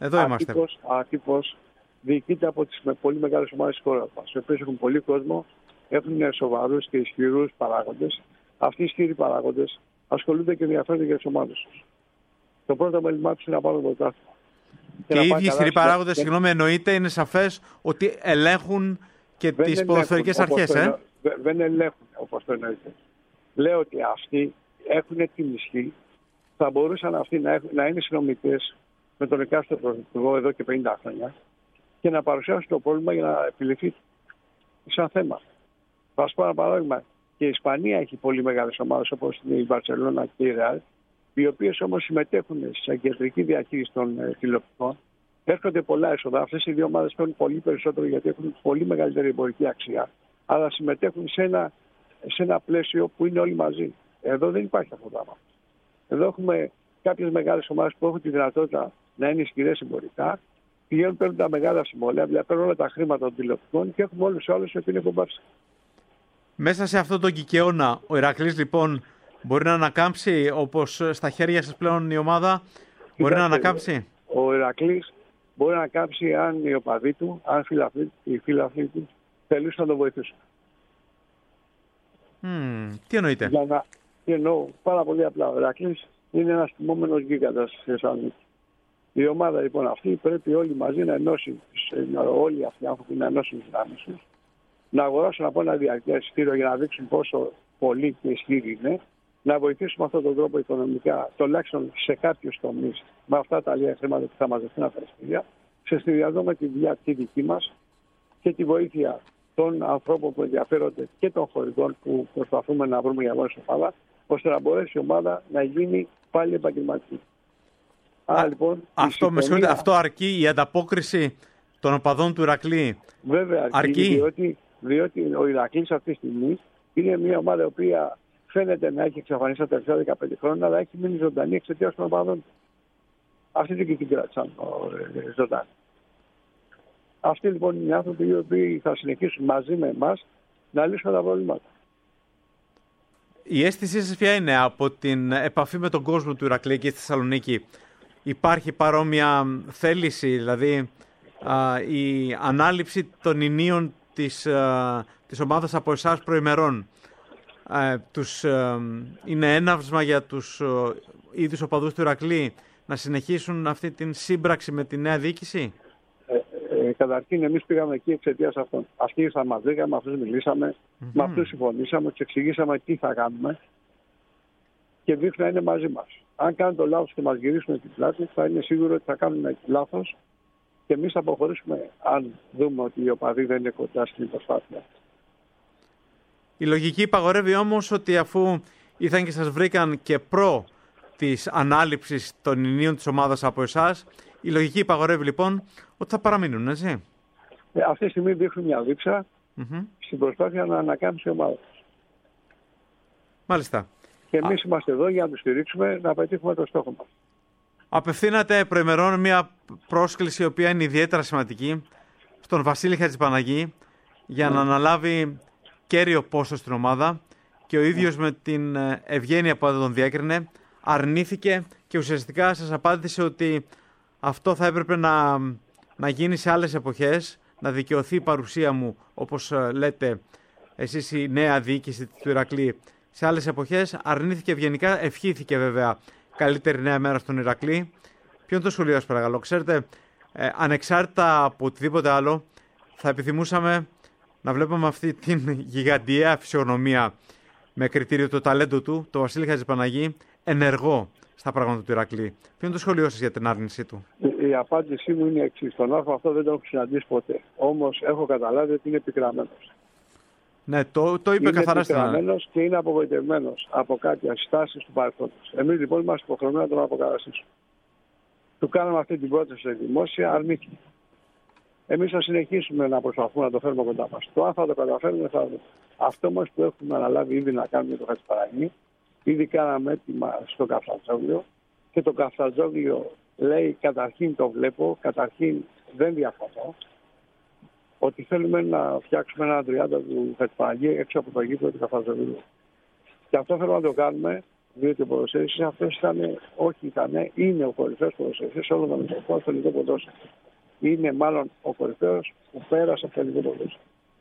άτυπος διοικείται από τις πολύ μεγάλες ομάδες της χώρας μας, οι οποίες έχουν πολύ κόσμο, έχουν σοβαρούς και ισχυρούς παράγοντες. Αυτοί οι ισχυροί παράγοντες ασχολούνται και ενδιαφέρονται για τις ομάδες τους. Το πρώτο μέλημά τους είναι να πάρουν το πρωτάθλημα. Και οι ίδιοι ισχυροί παράγοντες, συγγνώμη, εννοείται, είναι σαφές ότι ελέγχουν και τις ποδοσφαιρικές αρχές. Δεν ελέγχουν όπως το εννοείται. Λέω ότι αυτοί έχουν την ισχύ, θα μπορούσαν αυτοί να είναι συνομιλητές με τον εκάστοτε πρωθυπουργό εδώ και 50 χρόνια και να παρουσιάσουν το πρόβλημα για να επιληθεί σαν θέμα. Θα σας πω ένα παράδειγμα. Και η Ισπανία έχει πολύ μεγάλες ομάδες όπως είναι η Μπαρσελόνα και η Ρεάλ, οι οποίες όμως συμμετέχουν σε κεντρική διαχείριση των τηλεοπτικών. Έρχονται πολλά έσοδα. Αυτές οι δύο ομάδες παίρνουν πολύ περισσότερο γιατί έχουν πολύ μεγαλύτερη εμπορική αξία. Αλλά συμμετέχουν σε ένα πλαίσιο που είναι όλοι μαζί. Εδώ δεν υπάρχει αυτό το πράγμα. Εδώ έχουμε κάποιες μεγάλες ομάδες που έχουν τη δυνατότητα να είναι ισχυρές εμπορικά. Πηγαίνουν, παίρνουν τα μεγάλα συμβόλαια, δηλαδή παίρνουν όλα τα χρήματα των τηλεοπτικών και έχουμε όλους τους άλλους που είναι κομπάρσεις. Μέσα σε αυτόν τον κικαιώνα, ο Ηρακλής λοιπόν μπορεί να ανακάμψει, όπως στα χέρια σας πλέον η ομάδα, μπορεί να ανακάμψει? Ο Ηρακλής μπορεί να ανακάμψει αν οι οπαδοί του, αν οι φίλαθλοι του θελήσουν να τον βοηθήσουν. Τι εννοείτε? Τι εννοώ, πάρα πολύ απλά. Ο Ηρακλής είναι ένας τιμόμενος γίγαντας στη Θεσσαλονίκη. Η ομάδα λοιπόν αυτή πρέπει όλοι μαζί να ενώσει, όλοι αυτοί οι άνθρωποι να ενώσουν τις δυνάμεις τους, να αγοράσουν από ένα διαρκές εισιτήριο για να δείξουν πόσο πολύ και ισχυροί είναι, να βοηθήσουμε με αυτόν τον τρόπο οικονομικά, τουλάχιστον σε κάποιους τομείς, με αυτά τα λίγα χρήματα που θα μαζευτούν από τα εισιτήρια, σε συνδυασμό με τη δουλειά τη δική μας και τη βοήθεια των ανθρώπων που ενδιαφέρονται και των χωρικών που προσπαθούμε να βρούμε για μόνοι στην ομάδα, ώστε να μπορέσει η ομάδα να γίνει πάλι επαγγελματική. Λοιπόν, αυτό αρκεί η ανταπόκριση των οπαδών του Ηρακλή? Βέβαια αρκεί. Διότι ο Ηρακλής αυτή τη στιγμή είναι μια ομάδα η οποία φαίνεται να έχει εξαφανίσει τα τελευταία 15 χρόνια, αλλά έχει μείνει ζωντανή εξαιτίας των οπαδών. Αυτή την κράτησαν ζωντανή. Αυτοί λοιπόν είναι οι άνθρωποι οι οποίοι θα συνεχίσουν μαζί με εμάς να λύσουν τα προβλήματα. Η αίσθησή σας ποια είναι από την επαφή με τον κόσμο του Ηρακλή και στη Θεσσαλονίκη? Υπάρχει παρόμοια θέληση, δηλαδή η ανάληψη των ηνίων της ομάδας από εσάς προημερών είναι έναυσμα για τους ίδιους οπαδούς του Ηρακλή να συνεχίσουν αυτή την σύμπραξη με τη νέα διοίκηση? Καταρχήν εμείς πήγαμε εκεί εξαιτίας αυτών. Αυτοί ήρθαν, μας βρήκαμε, με αυτούς μιλήσαμε, με αυτούς συμφωνήσαμε, τους εξηγήσαμε τι θα κάνουμε και δείχνουν να είναι μαζί μας. Αν κάνουν το λάθος και μας γυρίσουν την πλάτη, θα είναι σίγουρο ότι θα κάνουμε λάθος και εμείς θα αποχωρήσουμε αν δούμε ότι οι οπαδοί δεν είναι κοντά στην προσπάθεια. Η λογική υπαγορεύει όμως ότι αφού ήρθαν και σας βρήκαν και προ της ανάληψης των ηνίων της ομάδας από εσάς, η λογική υπαγορεύει λοιπόν ότι θα παραμείνουν, έτσι? Αυτή τη στιγμή δείχνουν μια δίψα στην προσπάθεια να ανακάμψει η ομάδα. Μάλιστα. Και εμείς είμαστε εδώ για να τους στηρίξουμε, να πετύχουμε το στόχο μας. Απευθύνατε προημερών μια πρόσκληση η οποία είναι ιδιαίτερα σημαντική στον Βασίλη Χατζηπαναγή για να αναλάβει κέριο πόστο στην ομάδα και ο ίδιος με την ευγένεια που τον διέκρινε αρνήθηκε και ουσιαστικά σας απάντησε ότι αυτό θα έπρεπε να γίνει σε άλλες εποχές, να δικαιωθεί η παρουσία μου, όπως λέτε εσείς, η νέα διοίκηση του Ηρακλή σε άλλες εποχές. Αρνήθηκε ευγενικά, ευχήθηκε βέβαια καλύτερη νέα μέρα στον Ηρακλή. Ποιο είναι το σχολείο σας, παρακαλώ? Ξέρετε, ανεξάρτητα από οτιδήποτε άλλο, θα επιθυμούσαμε να βλέπουμε αυτή την γιγαντιαία φυσιογνωμία με κριτήριο το ταλέντο του, το Βασίλη Χατζηπαναγή, ενεργό στα πράγματα του Ηρακλή. Ποιο είναι το σχολείο σας για την άρνησή του? Η απάντησή μου είναι εξής. Τον Άρφο αυτό δεν το έχω συναντήσει ποτέ. Όμως έχω καταλάβει ότι είναι επικραμμένος. Ναι, το είπε καθαρά στην Είναι επικραμμένος και είναι απογοητευμένος από κάποιες συστάσεις του παρελθόντος. Εμείς λοιπόν είμαστε υποχρεωμένοι να τον αποκαταστήσουμε. Του κάναμε αυτή την πρόταση δημόσια, αρνήθηκε. Εμείς θα συνεχίσουμε να προσπαθούμε να το φέρουμε κοντά μας. Το αν θα το καταφέρουμε θα δούμε. Αυτό όμως που έχουμε αναλάβει ήδη να κάνουμε το Χατζηπαναγή, ήδη κάναμε έτοιμα στο Καφτατζόγλιο και το Καφτατζόγλιο λέει καταρχήν το βλέπω, καταρχήν δεν διαφωνώ, ότι θέλουμε να φτιάξουμε ένα 30 του Χατζηπαναγή έξω από το γήπεδο του Καφτατζόγλιου. Και αυτό θέλουμε να το κάνουμε, διότι ο ποδοσφαιριστής αυτός είναι ο κορυφαίος ποδοσφαιριστής όλων των εποχών στο ελληνικό ποδόσφαιρο. Είναι μάλλον ο κορυφαίος που πέρασε από το ελληνικό ποδόσφαιρο.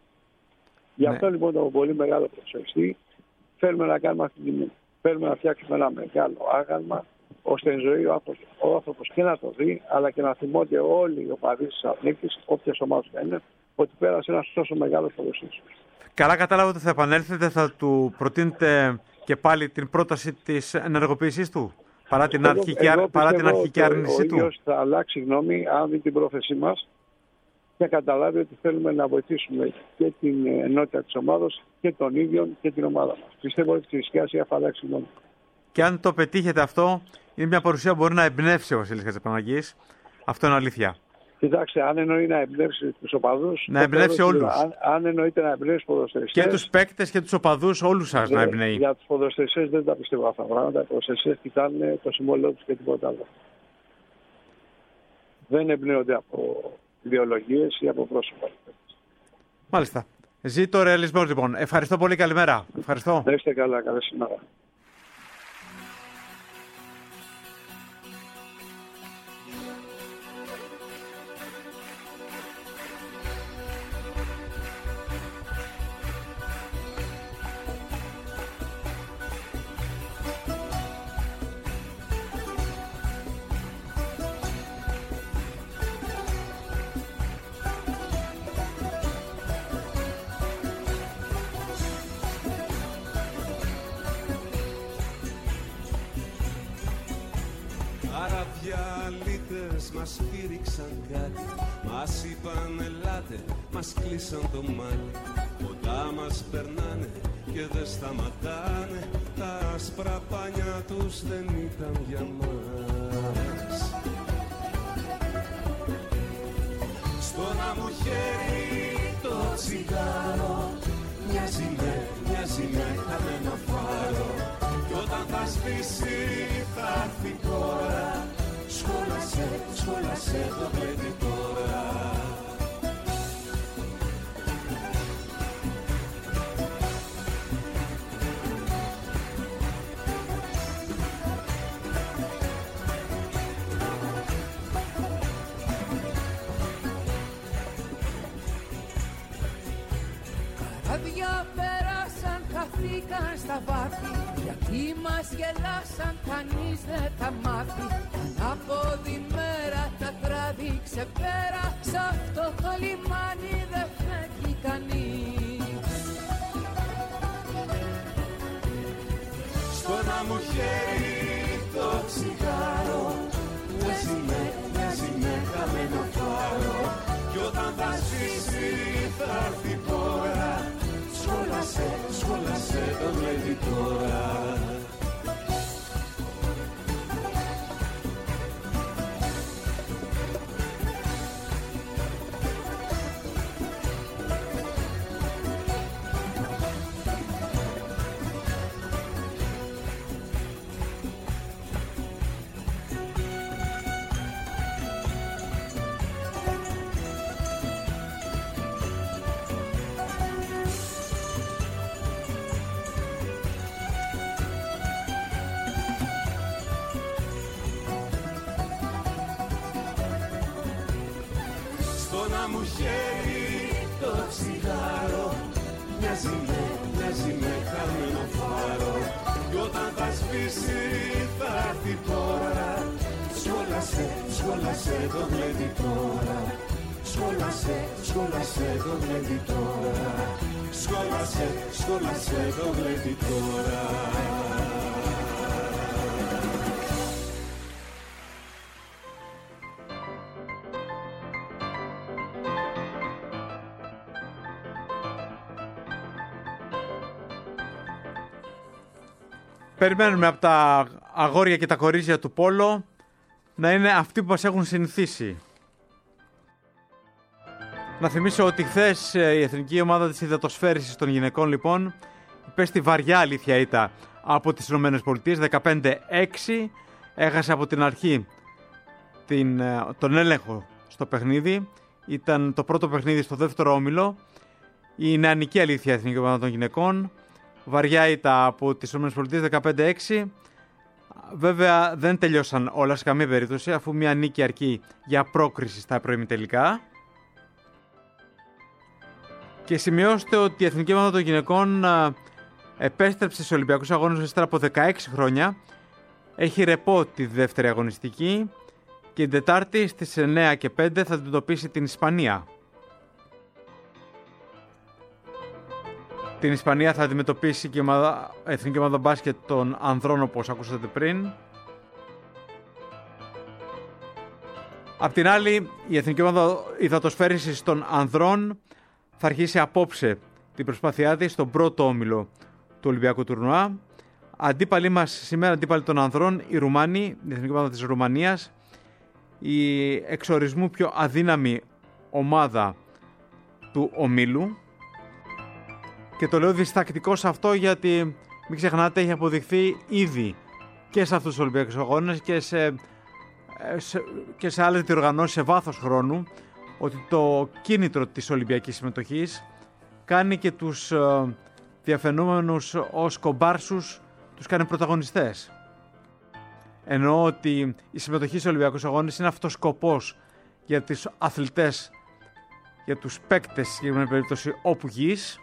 Γι' αυτό λοιπόν το πολύ μεγάλο ποδοσφαιριστή θέλουμε να κάνουμε αυτή τη μήνυμα. Θέλουμε να φτιάξουμε ένα μεγάλο άγαλμα, ώστε εν ζωή ο άνθρωπος και να το δει, αλλά και να θυμώνται όλοι οι οπαδοί της Αθηνίκης, όποιες ομάδες θα είναι, ότι πέρασε ένας τόσο μεγάλος ποδοσφαιριστής. Καλά κατάλαβα ότι θα επανέλθετε, θα του προτείνετε και πάλι την πρόταση της ενεργοποίησής του, παρά την αρχική άρνησή του? Ο ίδιος θα αλλάξει γνώμη αν δει την πρόθεσή μας και καταλάβει ότι θέλουμε να βοηθήσουμε και την ενότητα της ομάδας και τον ίδιο και την ομάδα μας. Πιστεύω ότι στη σκιάση θα αλλάξει γνώμη. Και αν το πετύχετε αυτό, είναι μια παρουσία που μπορεί να εμπνεύσει ο Βασίλης Χατζηπαναγής. Αυτό είναι αλήθεια. Κοιτάξτε, αν εννοεί να εμπνεύσει τους οπαδούς. Να εμπνεύσει όλους. Αν εννοείται να εμπνεύσει ποδοσφαιριστές. Και τους παίκτες και τους οπαδούς, όλους σας να εμπνέει. Για τους ποδοσφαιριστές δεν τα πιστεύω αυτά τα πράγματα. Οι ποδοσφαιριστές κοιτάνε το συμβόλαιό τους και τίποτα άλλο. Δεν εμπνέονται από ιδεολογίες ή από πρόσωπα. Μάλιστα. Ζήτω ο ρεαλισμός λοιπόν. Ευχαριστώ πολύ. Καλημέρα. Ευχαριστώ. Να είστε καλά. Καλή σήμερα. Αραβιαλίτες μας πήριξαν κάτι, μας είπαν ελάτε, μας κλείσαν το μάτι. Κοντά μας περνάνε και δεν σταματάνε, τα άσπρα πάνια τους δεν ήταν για μας. Στον άμμο χέρι το τσιγάρο μοιάζει με χαμένο φάρο. Κι όταν θα σβήσει θα έρθει η ώρα, σκόλασε το παιδί τώρα. Καράβια πέρασαν, χαθήκαν στα βάθη, γιατί μας γελάσαν, κανείς δεν τα μάθει. Ανάποδη μέρα τα τράβηξε πέρα, σ' αυτό το λιμάνι δεν φεύγει κανείς. Στον άμμο χέρι το τσιγάρο μοιάζει με χαμένο φάρο. Κι όταν θα σβήσει θα έρθει η ώρα, σκόλασε το παιδί τώρα. Στον άμμο χέρι μοιάζει με χαμένο φάρο. Κι όταν θα σβήσει θα έρθει τώρα. Σκόλασε το γλέντι τώρα. Σκόλασε το γλέντι τώρα. Σκόλασε το γλέντι τώρα. Περιμένουμε από τα αγόρια και τα κορίτσια του πόλο να είναι αυτοί που μας έχουν συνηθίσει. Να θυμίσω ότι χθες η εθνική ομάδα της υδατοσφαίρισης των γυναικών λοιπόν υπέστη βαριά αλήθεια ήττα από τις ΗΠΑ 15-6. Έχασε από την αρχή τον έλεγχο στο παιχνίδι. Ήταν το πρώτο παιχνίδι στο δεύτερο όμιλο. Η νεανική αλήθεια εθνική ομάδα των γυναικών. Βαριά ήττα από τις ΗΠΑ 15-6. Βέβαια δεν τελειώσαν όλα σε καμία περίπτωση, αφού μια νίκη αρκεί για πρόκριση στα προημιτελικά. Και σημειώστε ότι η εθνική ομάδα των γυναικών επέστρεψε στους Ολυμπιακούς Αγώνες ύστερα από 16 χρόνια. Έχει ρεπό τη δεύτερη αγωνιστική και την Τετάρτη στις 9 και 5 θα αντιμετωπίσει την Ισπανία. Την Ισπανία θα αντιμετωπίσει και η εθνική ομάδα μπάσκετ των ανδρών, όπως ακούσατε πριν. Απ' την άλλη, η εθνική ομάδα υδατοσφαίρισης των ανδρών θα αρχίσει απόψε την προσπάθειά της στον πρώτο όμιλο του Ολυμπιακού Τουρνουά. Αντίπαλοι μας σήμερα, αντίπαλοι των ανδρών, οι Ρουμάνοι, η εθνική ομάδα της Ρουμανίας, η εξορισμού πιο αδύναμη ομάδα του ομίλου. Και το λέω διστακτικός αυτό γιατί μην ξεχνάτε έχει αποδειχθεί ήδη και σε αυτούς τους Ολυμπιακούς Αγώνες και σε άλλες διοργανώσεις σε βάθος χρόνου ότι το κίνητρο της Ολυμπιακής συμμετοχής κάνει και τους διαφαινούμενους ως κομπάρσους τους κάνει πρωταγωνιστές. Εννοώ ότι η συμμετοχή σε Ολυμπιακούς Αγώνες είναι αυτός σκοπός για τους αθλητές, για τους παίκτες στη συγκεκριμένη περίπτωση όπου γης.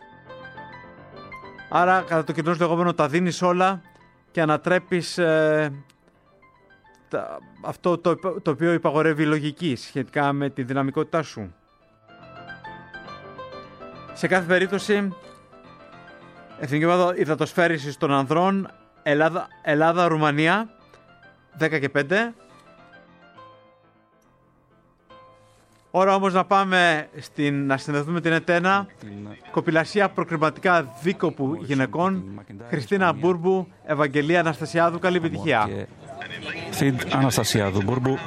Άρα κατά το κοινώς λεγόμενο τα δίνεις όλα και ανατρέπεις αυτό το οποίο υπαγορεύει η λογική σχετικά με τη δυναμικότητά σου. Σε κάθε περίπτωση, εθνική ομάδα υδατοσφαίρισης των ανδρών, Ελλάδα-Ρουμανία, 10 και 5. Ώρα όμως να πάμε να συνδεθούμε την ΕΤΕΝΑ, κοπηλασία προκριματικά δίκοπου γυναικών, Χριστίνα Μπούρμπου, Ευαγγελία Αναστασιάδου, καλή επιτυχία. Φιντ Αναστασιάδου Μπούρμπου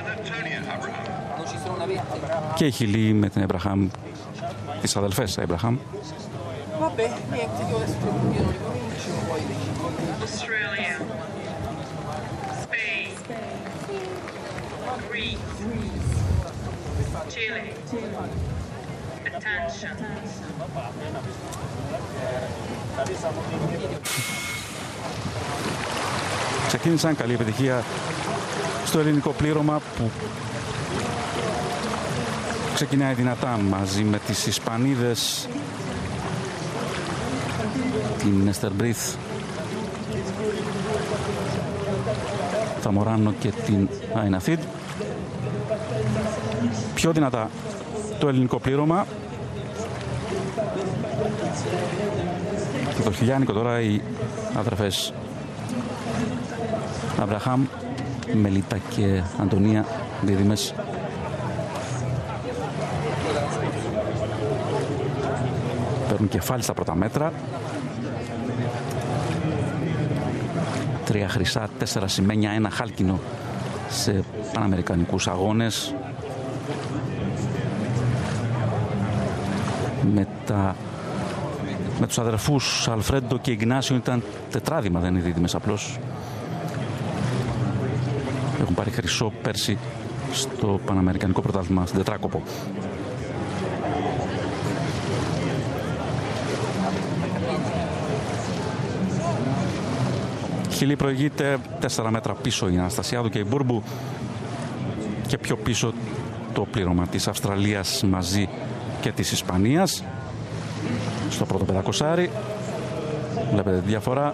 και η Χιλή με την Εμπραχάμ, τις αδελφές Εμπραχάμ. Chile. Attention. Ξεκίνησαν, καλή επιτυχία στο ελληνικό πλήρωμα που ξεκινάει δυνατά μαζί με τις Ισπανίδες, την Εστέρ Μπρίθ, Θαμοράνο και την Άινα Θιντ. Πιο δυνατά το ελληνικό πλήρωμα. Και το χιλιάνικο τώρα οι αδερφές Αβραχάμ, Μελίτα και Αντωνία, δίδυμες. Παίρνουν κεφάλι στα πρώτα μέτρα. 3 χρυσά, 4 σημαίνια, 1 χάλκινο σε παναμερικανικούς αγώνες. Με τους αδερφούς Αλφρέντο και Ιγνάσιο ήταν τετράδημα, δεν είναι δίδυμες απλώς. Έχουν πάρει χρυσό πέρσι στο Παναμερικανικό πρωτάθλημα στην τετράκοπο. Χιλή προηγείται 4 μέτρα πίσω η Αναστασιάδου και η Μπούρμπου και πιο πίσω το πλήρωμα της Αυστραλίας μαζί και της Ισπανίας. στο πρώτο 500. Βλέπετε τη διαφορά.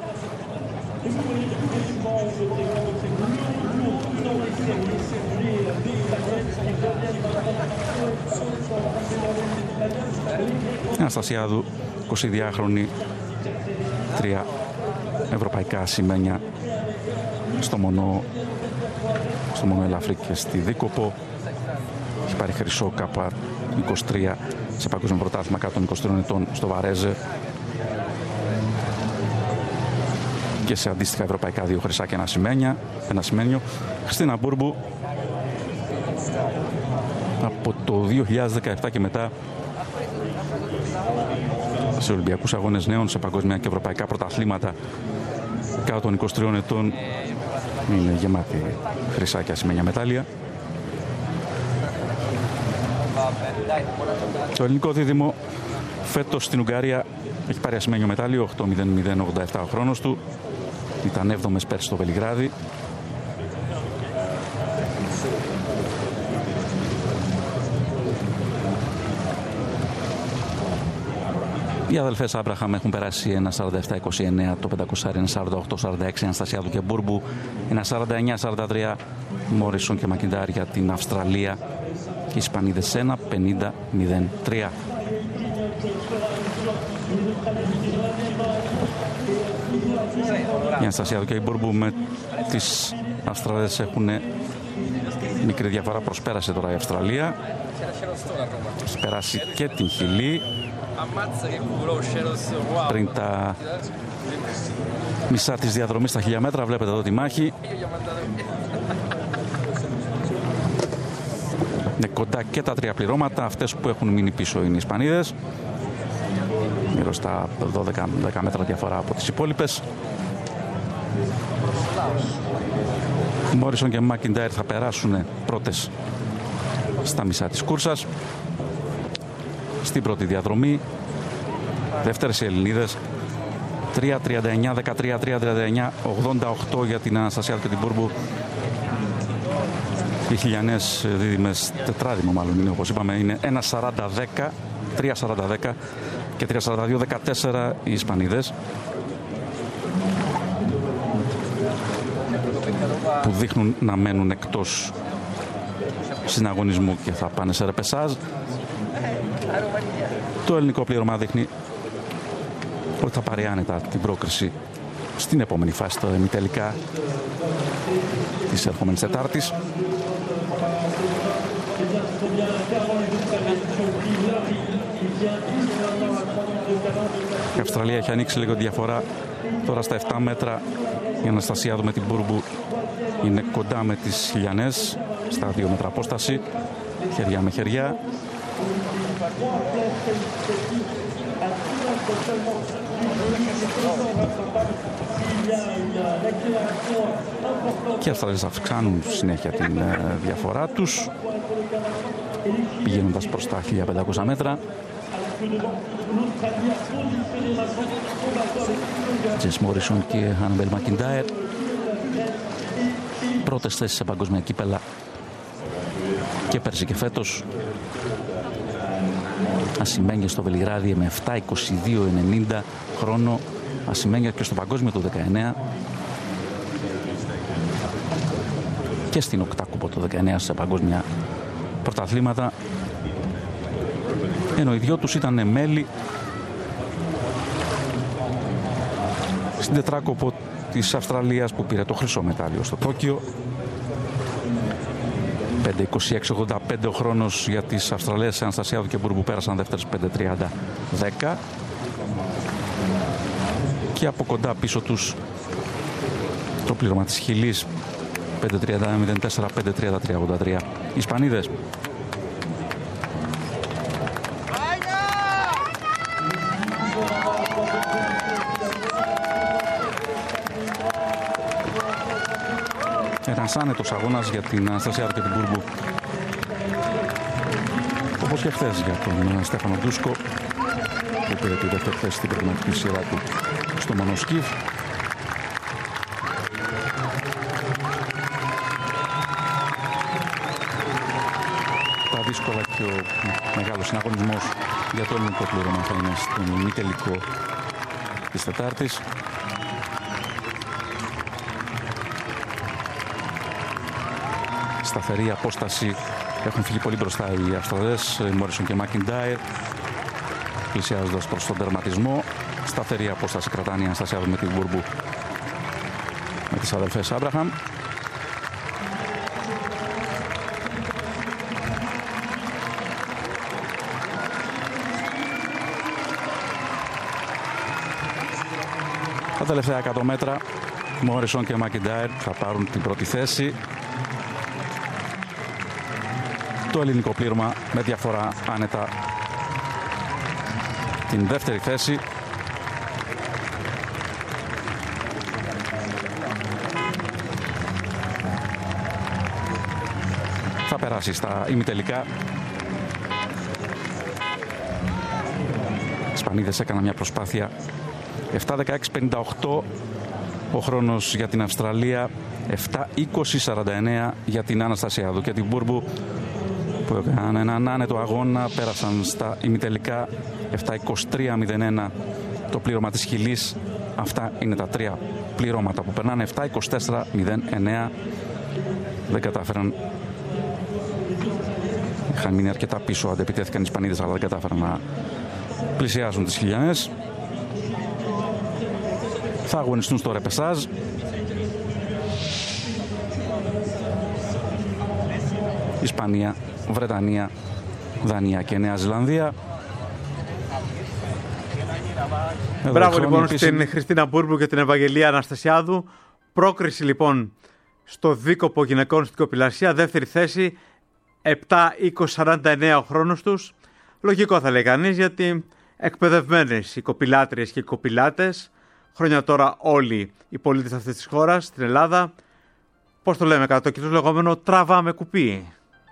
Αναστασιάδου, 22χρονη, 3 ευρωπαϊκά ασημένια στο μονό ελαφρύ και στη δίκοπο. Έχει πάρει χρυσό ΚΑΠΑ 23 σε παγκόσμιο πρωτάθλημα κάτω των 23 ετών στο Βαρέζε και σε αντίστοιχα ευρωπαϊκά 2 χρυσά και ένα ασημένιο. Χριστίνα Μπούρμπου από το 2017 και μετά σε Ολυμπιακούς Αγώνες Νέων, σε παγκόσμια και ευρωπαϊκά πρωταθλήματα κάτω των 23 ετών, είναι γεμάτη χρυσά και ασημένια μετάλλια. Το ελληνικό δίδυμο φέτος στην Ουγγαρία έχει πάρει ασημένιο μετάλλιο, 8-0-0-87 ο χρόνος του. Ήταν 7ος πέρσι στο Βελιγράδι. Οι αδελφές Άμπραχαμ έχουν περάσει ένα 47-29 το 500, ένα 48-46 Αναστασιάδου και Μπούρμπου, ένα 49-43 Μόρισον και Μακιντάρ για την Αυστραλία και οι Ισπανίδες ένα 50-03. Η Αναστασιάδου και η Μπούρμπου με τις Αυστραλίες έχουν μικρή διαφορά. Προσπέρασε τώρα η Αυστραλία. Έχει περάσει και την Χιλή πριν τα μισά της διαδρομής στα 1000 μέτρα. Βλέπετε εδώ τη μάχη. Είναι κοντά και τα 3 πληρώματα. Αυτές που έχουν μείνει πίσω είναι οι Ισπανίδες. Γύρω στα 12 μέτρα διαφορά από τις υπόλοιπες. Μόρισον και Μακιντάιρ θα περάσουν πρώτες στα μισά της κούρσας. Στην πρώτη διαδρομή δεύτερες οι Ελληνίδες, 3-39, 13, 3-39, 88 για την Αναστασιάδου και την Μπούρμπου. Οι χιλιανές δίδυμες, τετράδημο μάλλον είναι, όπως είπαμε, είναι 1-40-10, 3-40-10 και 3-42-14 οι Ισπανίδες, που δείχνουν να μένουν εκτός συναγωνισμού και θα πάνε σε ρεπεσάζ. Το ελληνικό πλήρωμα δείχνει ότι θα πάρει άνετα την πρόκριση στην επόμενη φάση, το ημιτελικά της ερχόμενης Τετάρτης. Η Αυστραλία έχει ανοίξει λίγο διαφορά τώρα στα 7 μέτρα. Η Αναστασιάδου με την Μπούρμπου είναι κοντά με τις χιλιανές στα 2 μέτρα απόσταση, χεριά με χεριά. Και οι Αυστραλίες αυξάνουν συνέχεια την διαφορά τους, πηγαίνοντας προς τα 1500 μέτρα. Τζες Μόρισον και Άνμπελ Μακιντάιρ, πρώτες θέσεις σε παγκόσμια κύπελα και πέρσι και φέτος. Ασημένια στο Βελιγράδι με 7-22-90 χρόνο, ασημένια και στο παγκόσμιο του 19 και στην οκτάκουπο το 19 σε παγκόσμια πρωταθλήματα, ενώ οι δυο τους ήταν μέλη στην τετράκοπο της Αυστραλίας που πήρε το χρυσό μετάλλιο στο Τόκιο. 5-26-85 ο χρόνος για τις Αυστραλίες. Αναστασιάδου και Μπούρμπου πέρασαν δεύτερες 5-30-10 και από κοντά πίσω τους το πλήρωμα της Χιλής 5-31-04, 5-33-83 οι Ισπανίδες. Ένας άνετος αγώνας για την Αναστασιάδου και την Μπούρμπου, όπως και χθες για τον Στέφανο Ντούσκο που πήρε τη δεύτερη θέση στην πραγματική σειρά του στο μονοσκίφ. Τα δύσκολα και ο μεγάλος συναγωνισμός για το ελληνικό πλήρωμα θα είναι στον ημιτελικό της Τετάρτης. Σταθερή απόσταση, έχουν φύγει πολύ μπροστά οι Αυστραλές, Μόρισον και Μακιντάιρ, πλησιάζοντας προς τον τερματισμό. Σταθερή απόσταση κρατάνε η Αναστασιάδου με την Μπούρμπου, με τις αδελφές Άμπραχαμ. Τα τελευταία 100 μέτρα, Μόρισον και Μακιντάιρ θα πάρουν την πρώτη θέση. Το ελληνικό πλήρωμα με διαφορά άνετα την δεύτερη θέση. Θα περάσει στα ημιτελικά. Οι Ισπανίδες έκαναν μια προσπάθεια. 7:16:58 ο χρόνος για την Αυστραλία, 7:20:49 για την Αναστασιάδου και την Μπούρμπου, που έκαναν έναν άνετο αγώνα, πέρασαν στα ημιτελικά. 7:23:01 το πλήρωμα της Χιλής. Αυτά είναι τα τρία πληρώματα που περνάνε. 7:24:09 δεν κατάφεραν. Είχαν μείνει αρκετά πίσω, αντεπιτέθηκαν οι Ισπανίδες, αλλά δεν κατάφεραν να πλησιάζουν τις χιλιανές. Θα αγωνιστούν στο ρεπεσάζ. Ισπανία, Βρετανία, Δανία και Νέα Ζηλανδία. Μπράβο λοιπόν στην Χριστίνα Μπούρμπου και την Ευαγγελία Αναστασιάδου. Πρόκριση λοιπόν στο δίκοπο γυναικών στην κοπηλασία. Δεύτερη θέση, 7:20:49 ο χρόνος τους. Λογικό θα λέει κανείς, γιατί εκπαιδευμένες οι κοπηλάτριες και οι κοπηλάτες. Χρόνια τώρα όλοι οι πολίτες αυτής της χώρας, στην Ελλάδα. Πώς το λέμε κατά το κοινό λεγόμενο, τραβάμε κουπί.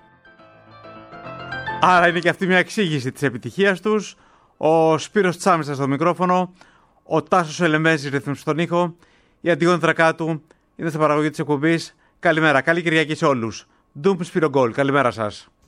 Άρα είναι και αυτή μια εξήγηση της επιτυχίας τους. Ο Σπύρος Τσάμισας στο μικρόφωνο, ο Τάσος Ελεμέζης ρυθμιστή στον ήχο, η Αντιγόνη Δρακάτου είναι στην παραγωγή της εκπομπής. Καλημέρα, καλή Κυριακή σε όλους. Ντουμ Σπύρο Γκολ, καλημέρα σας.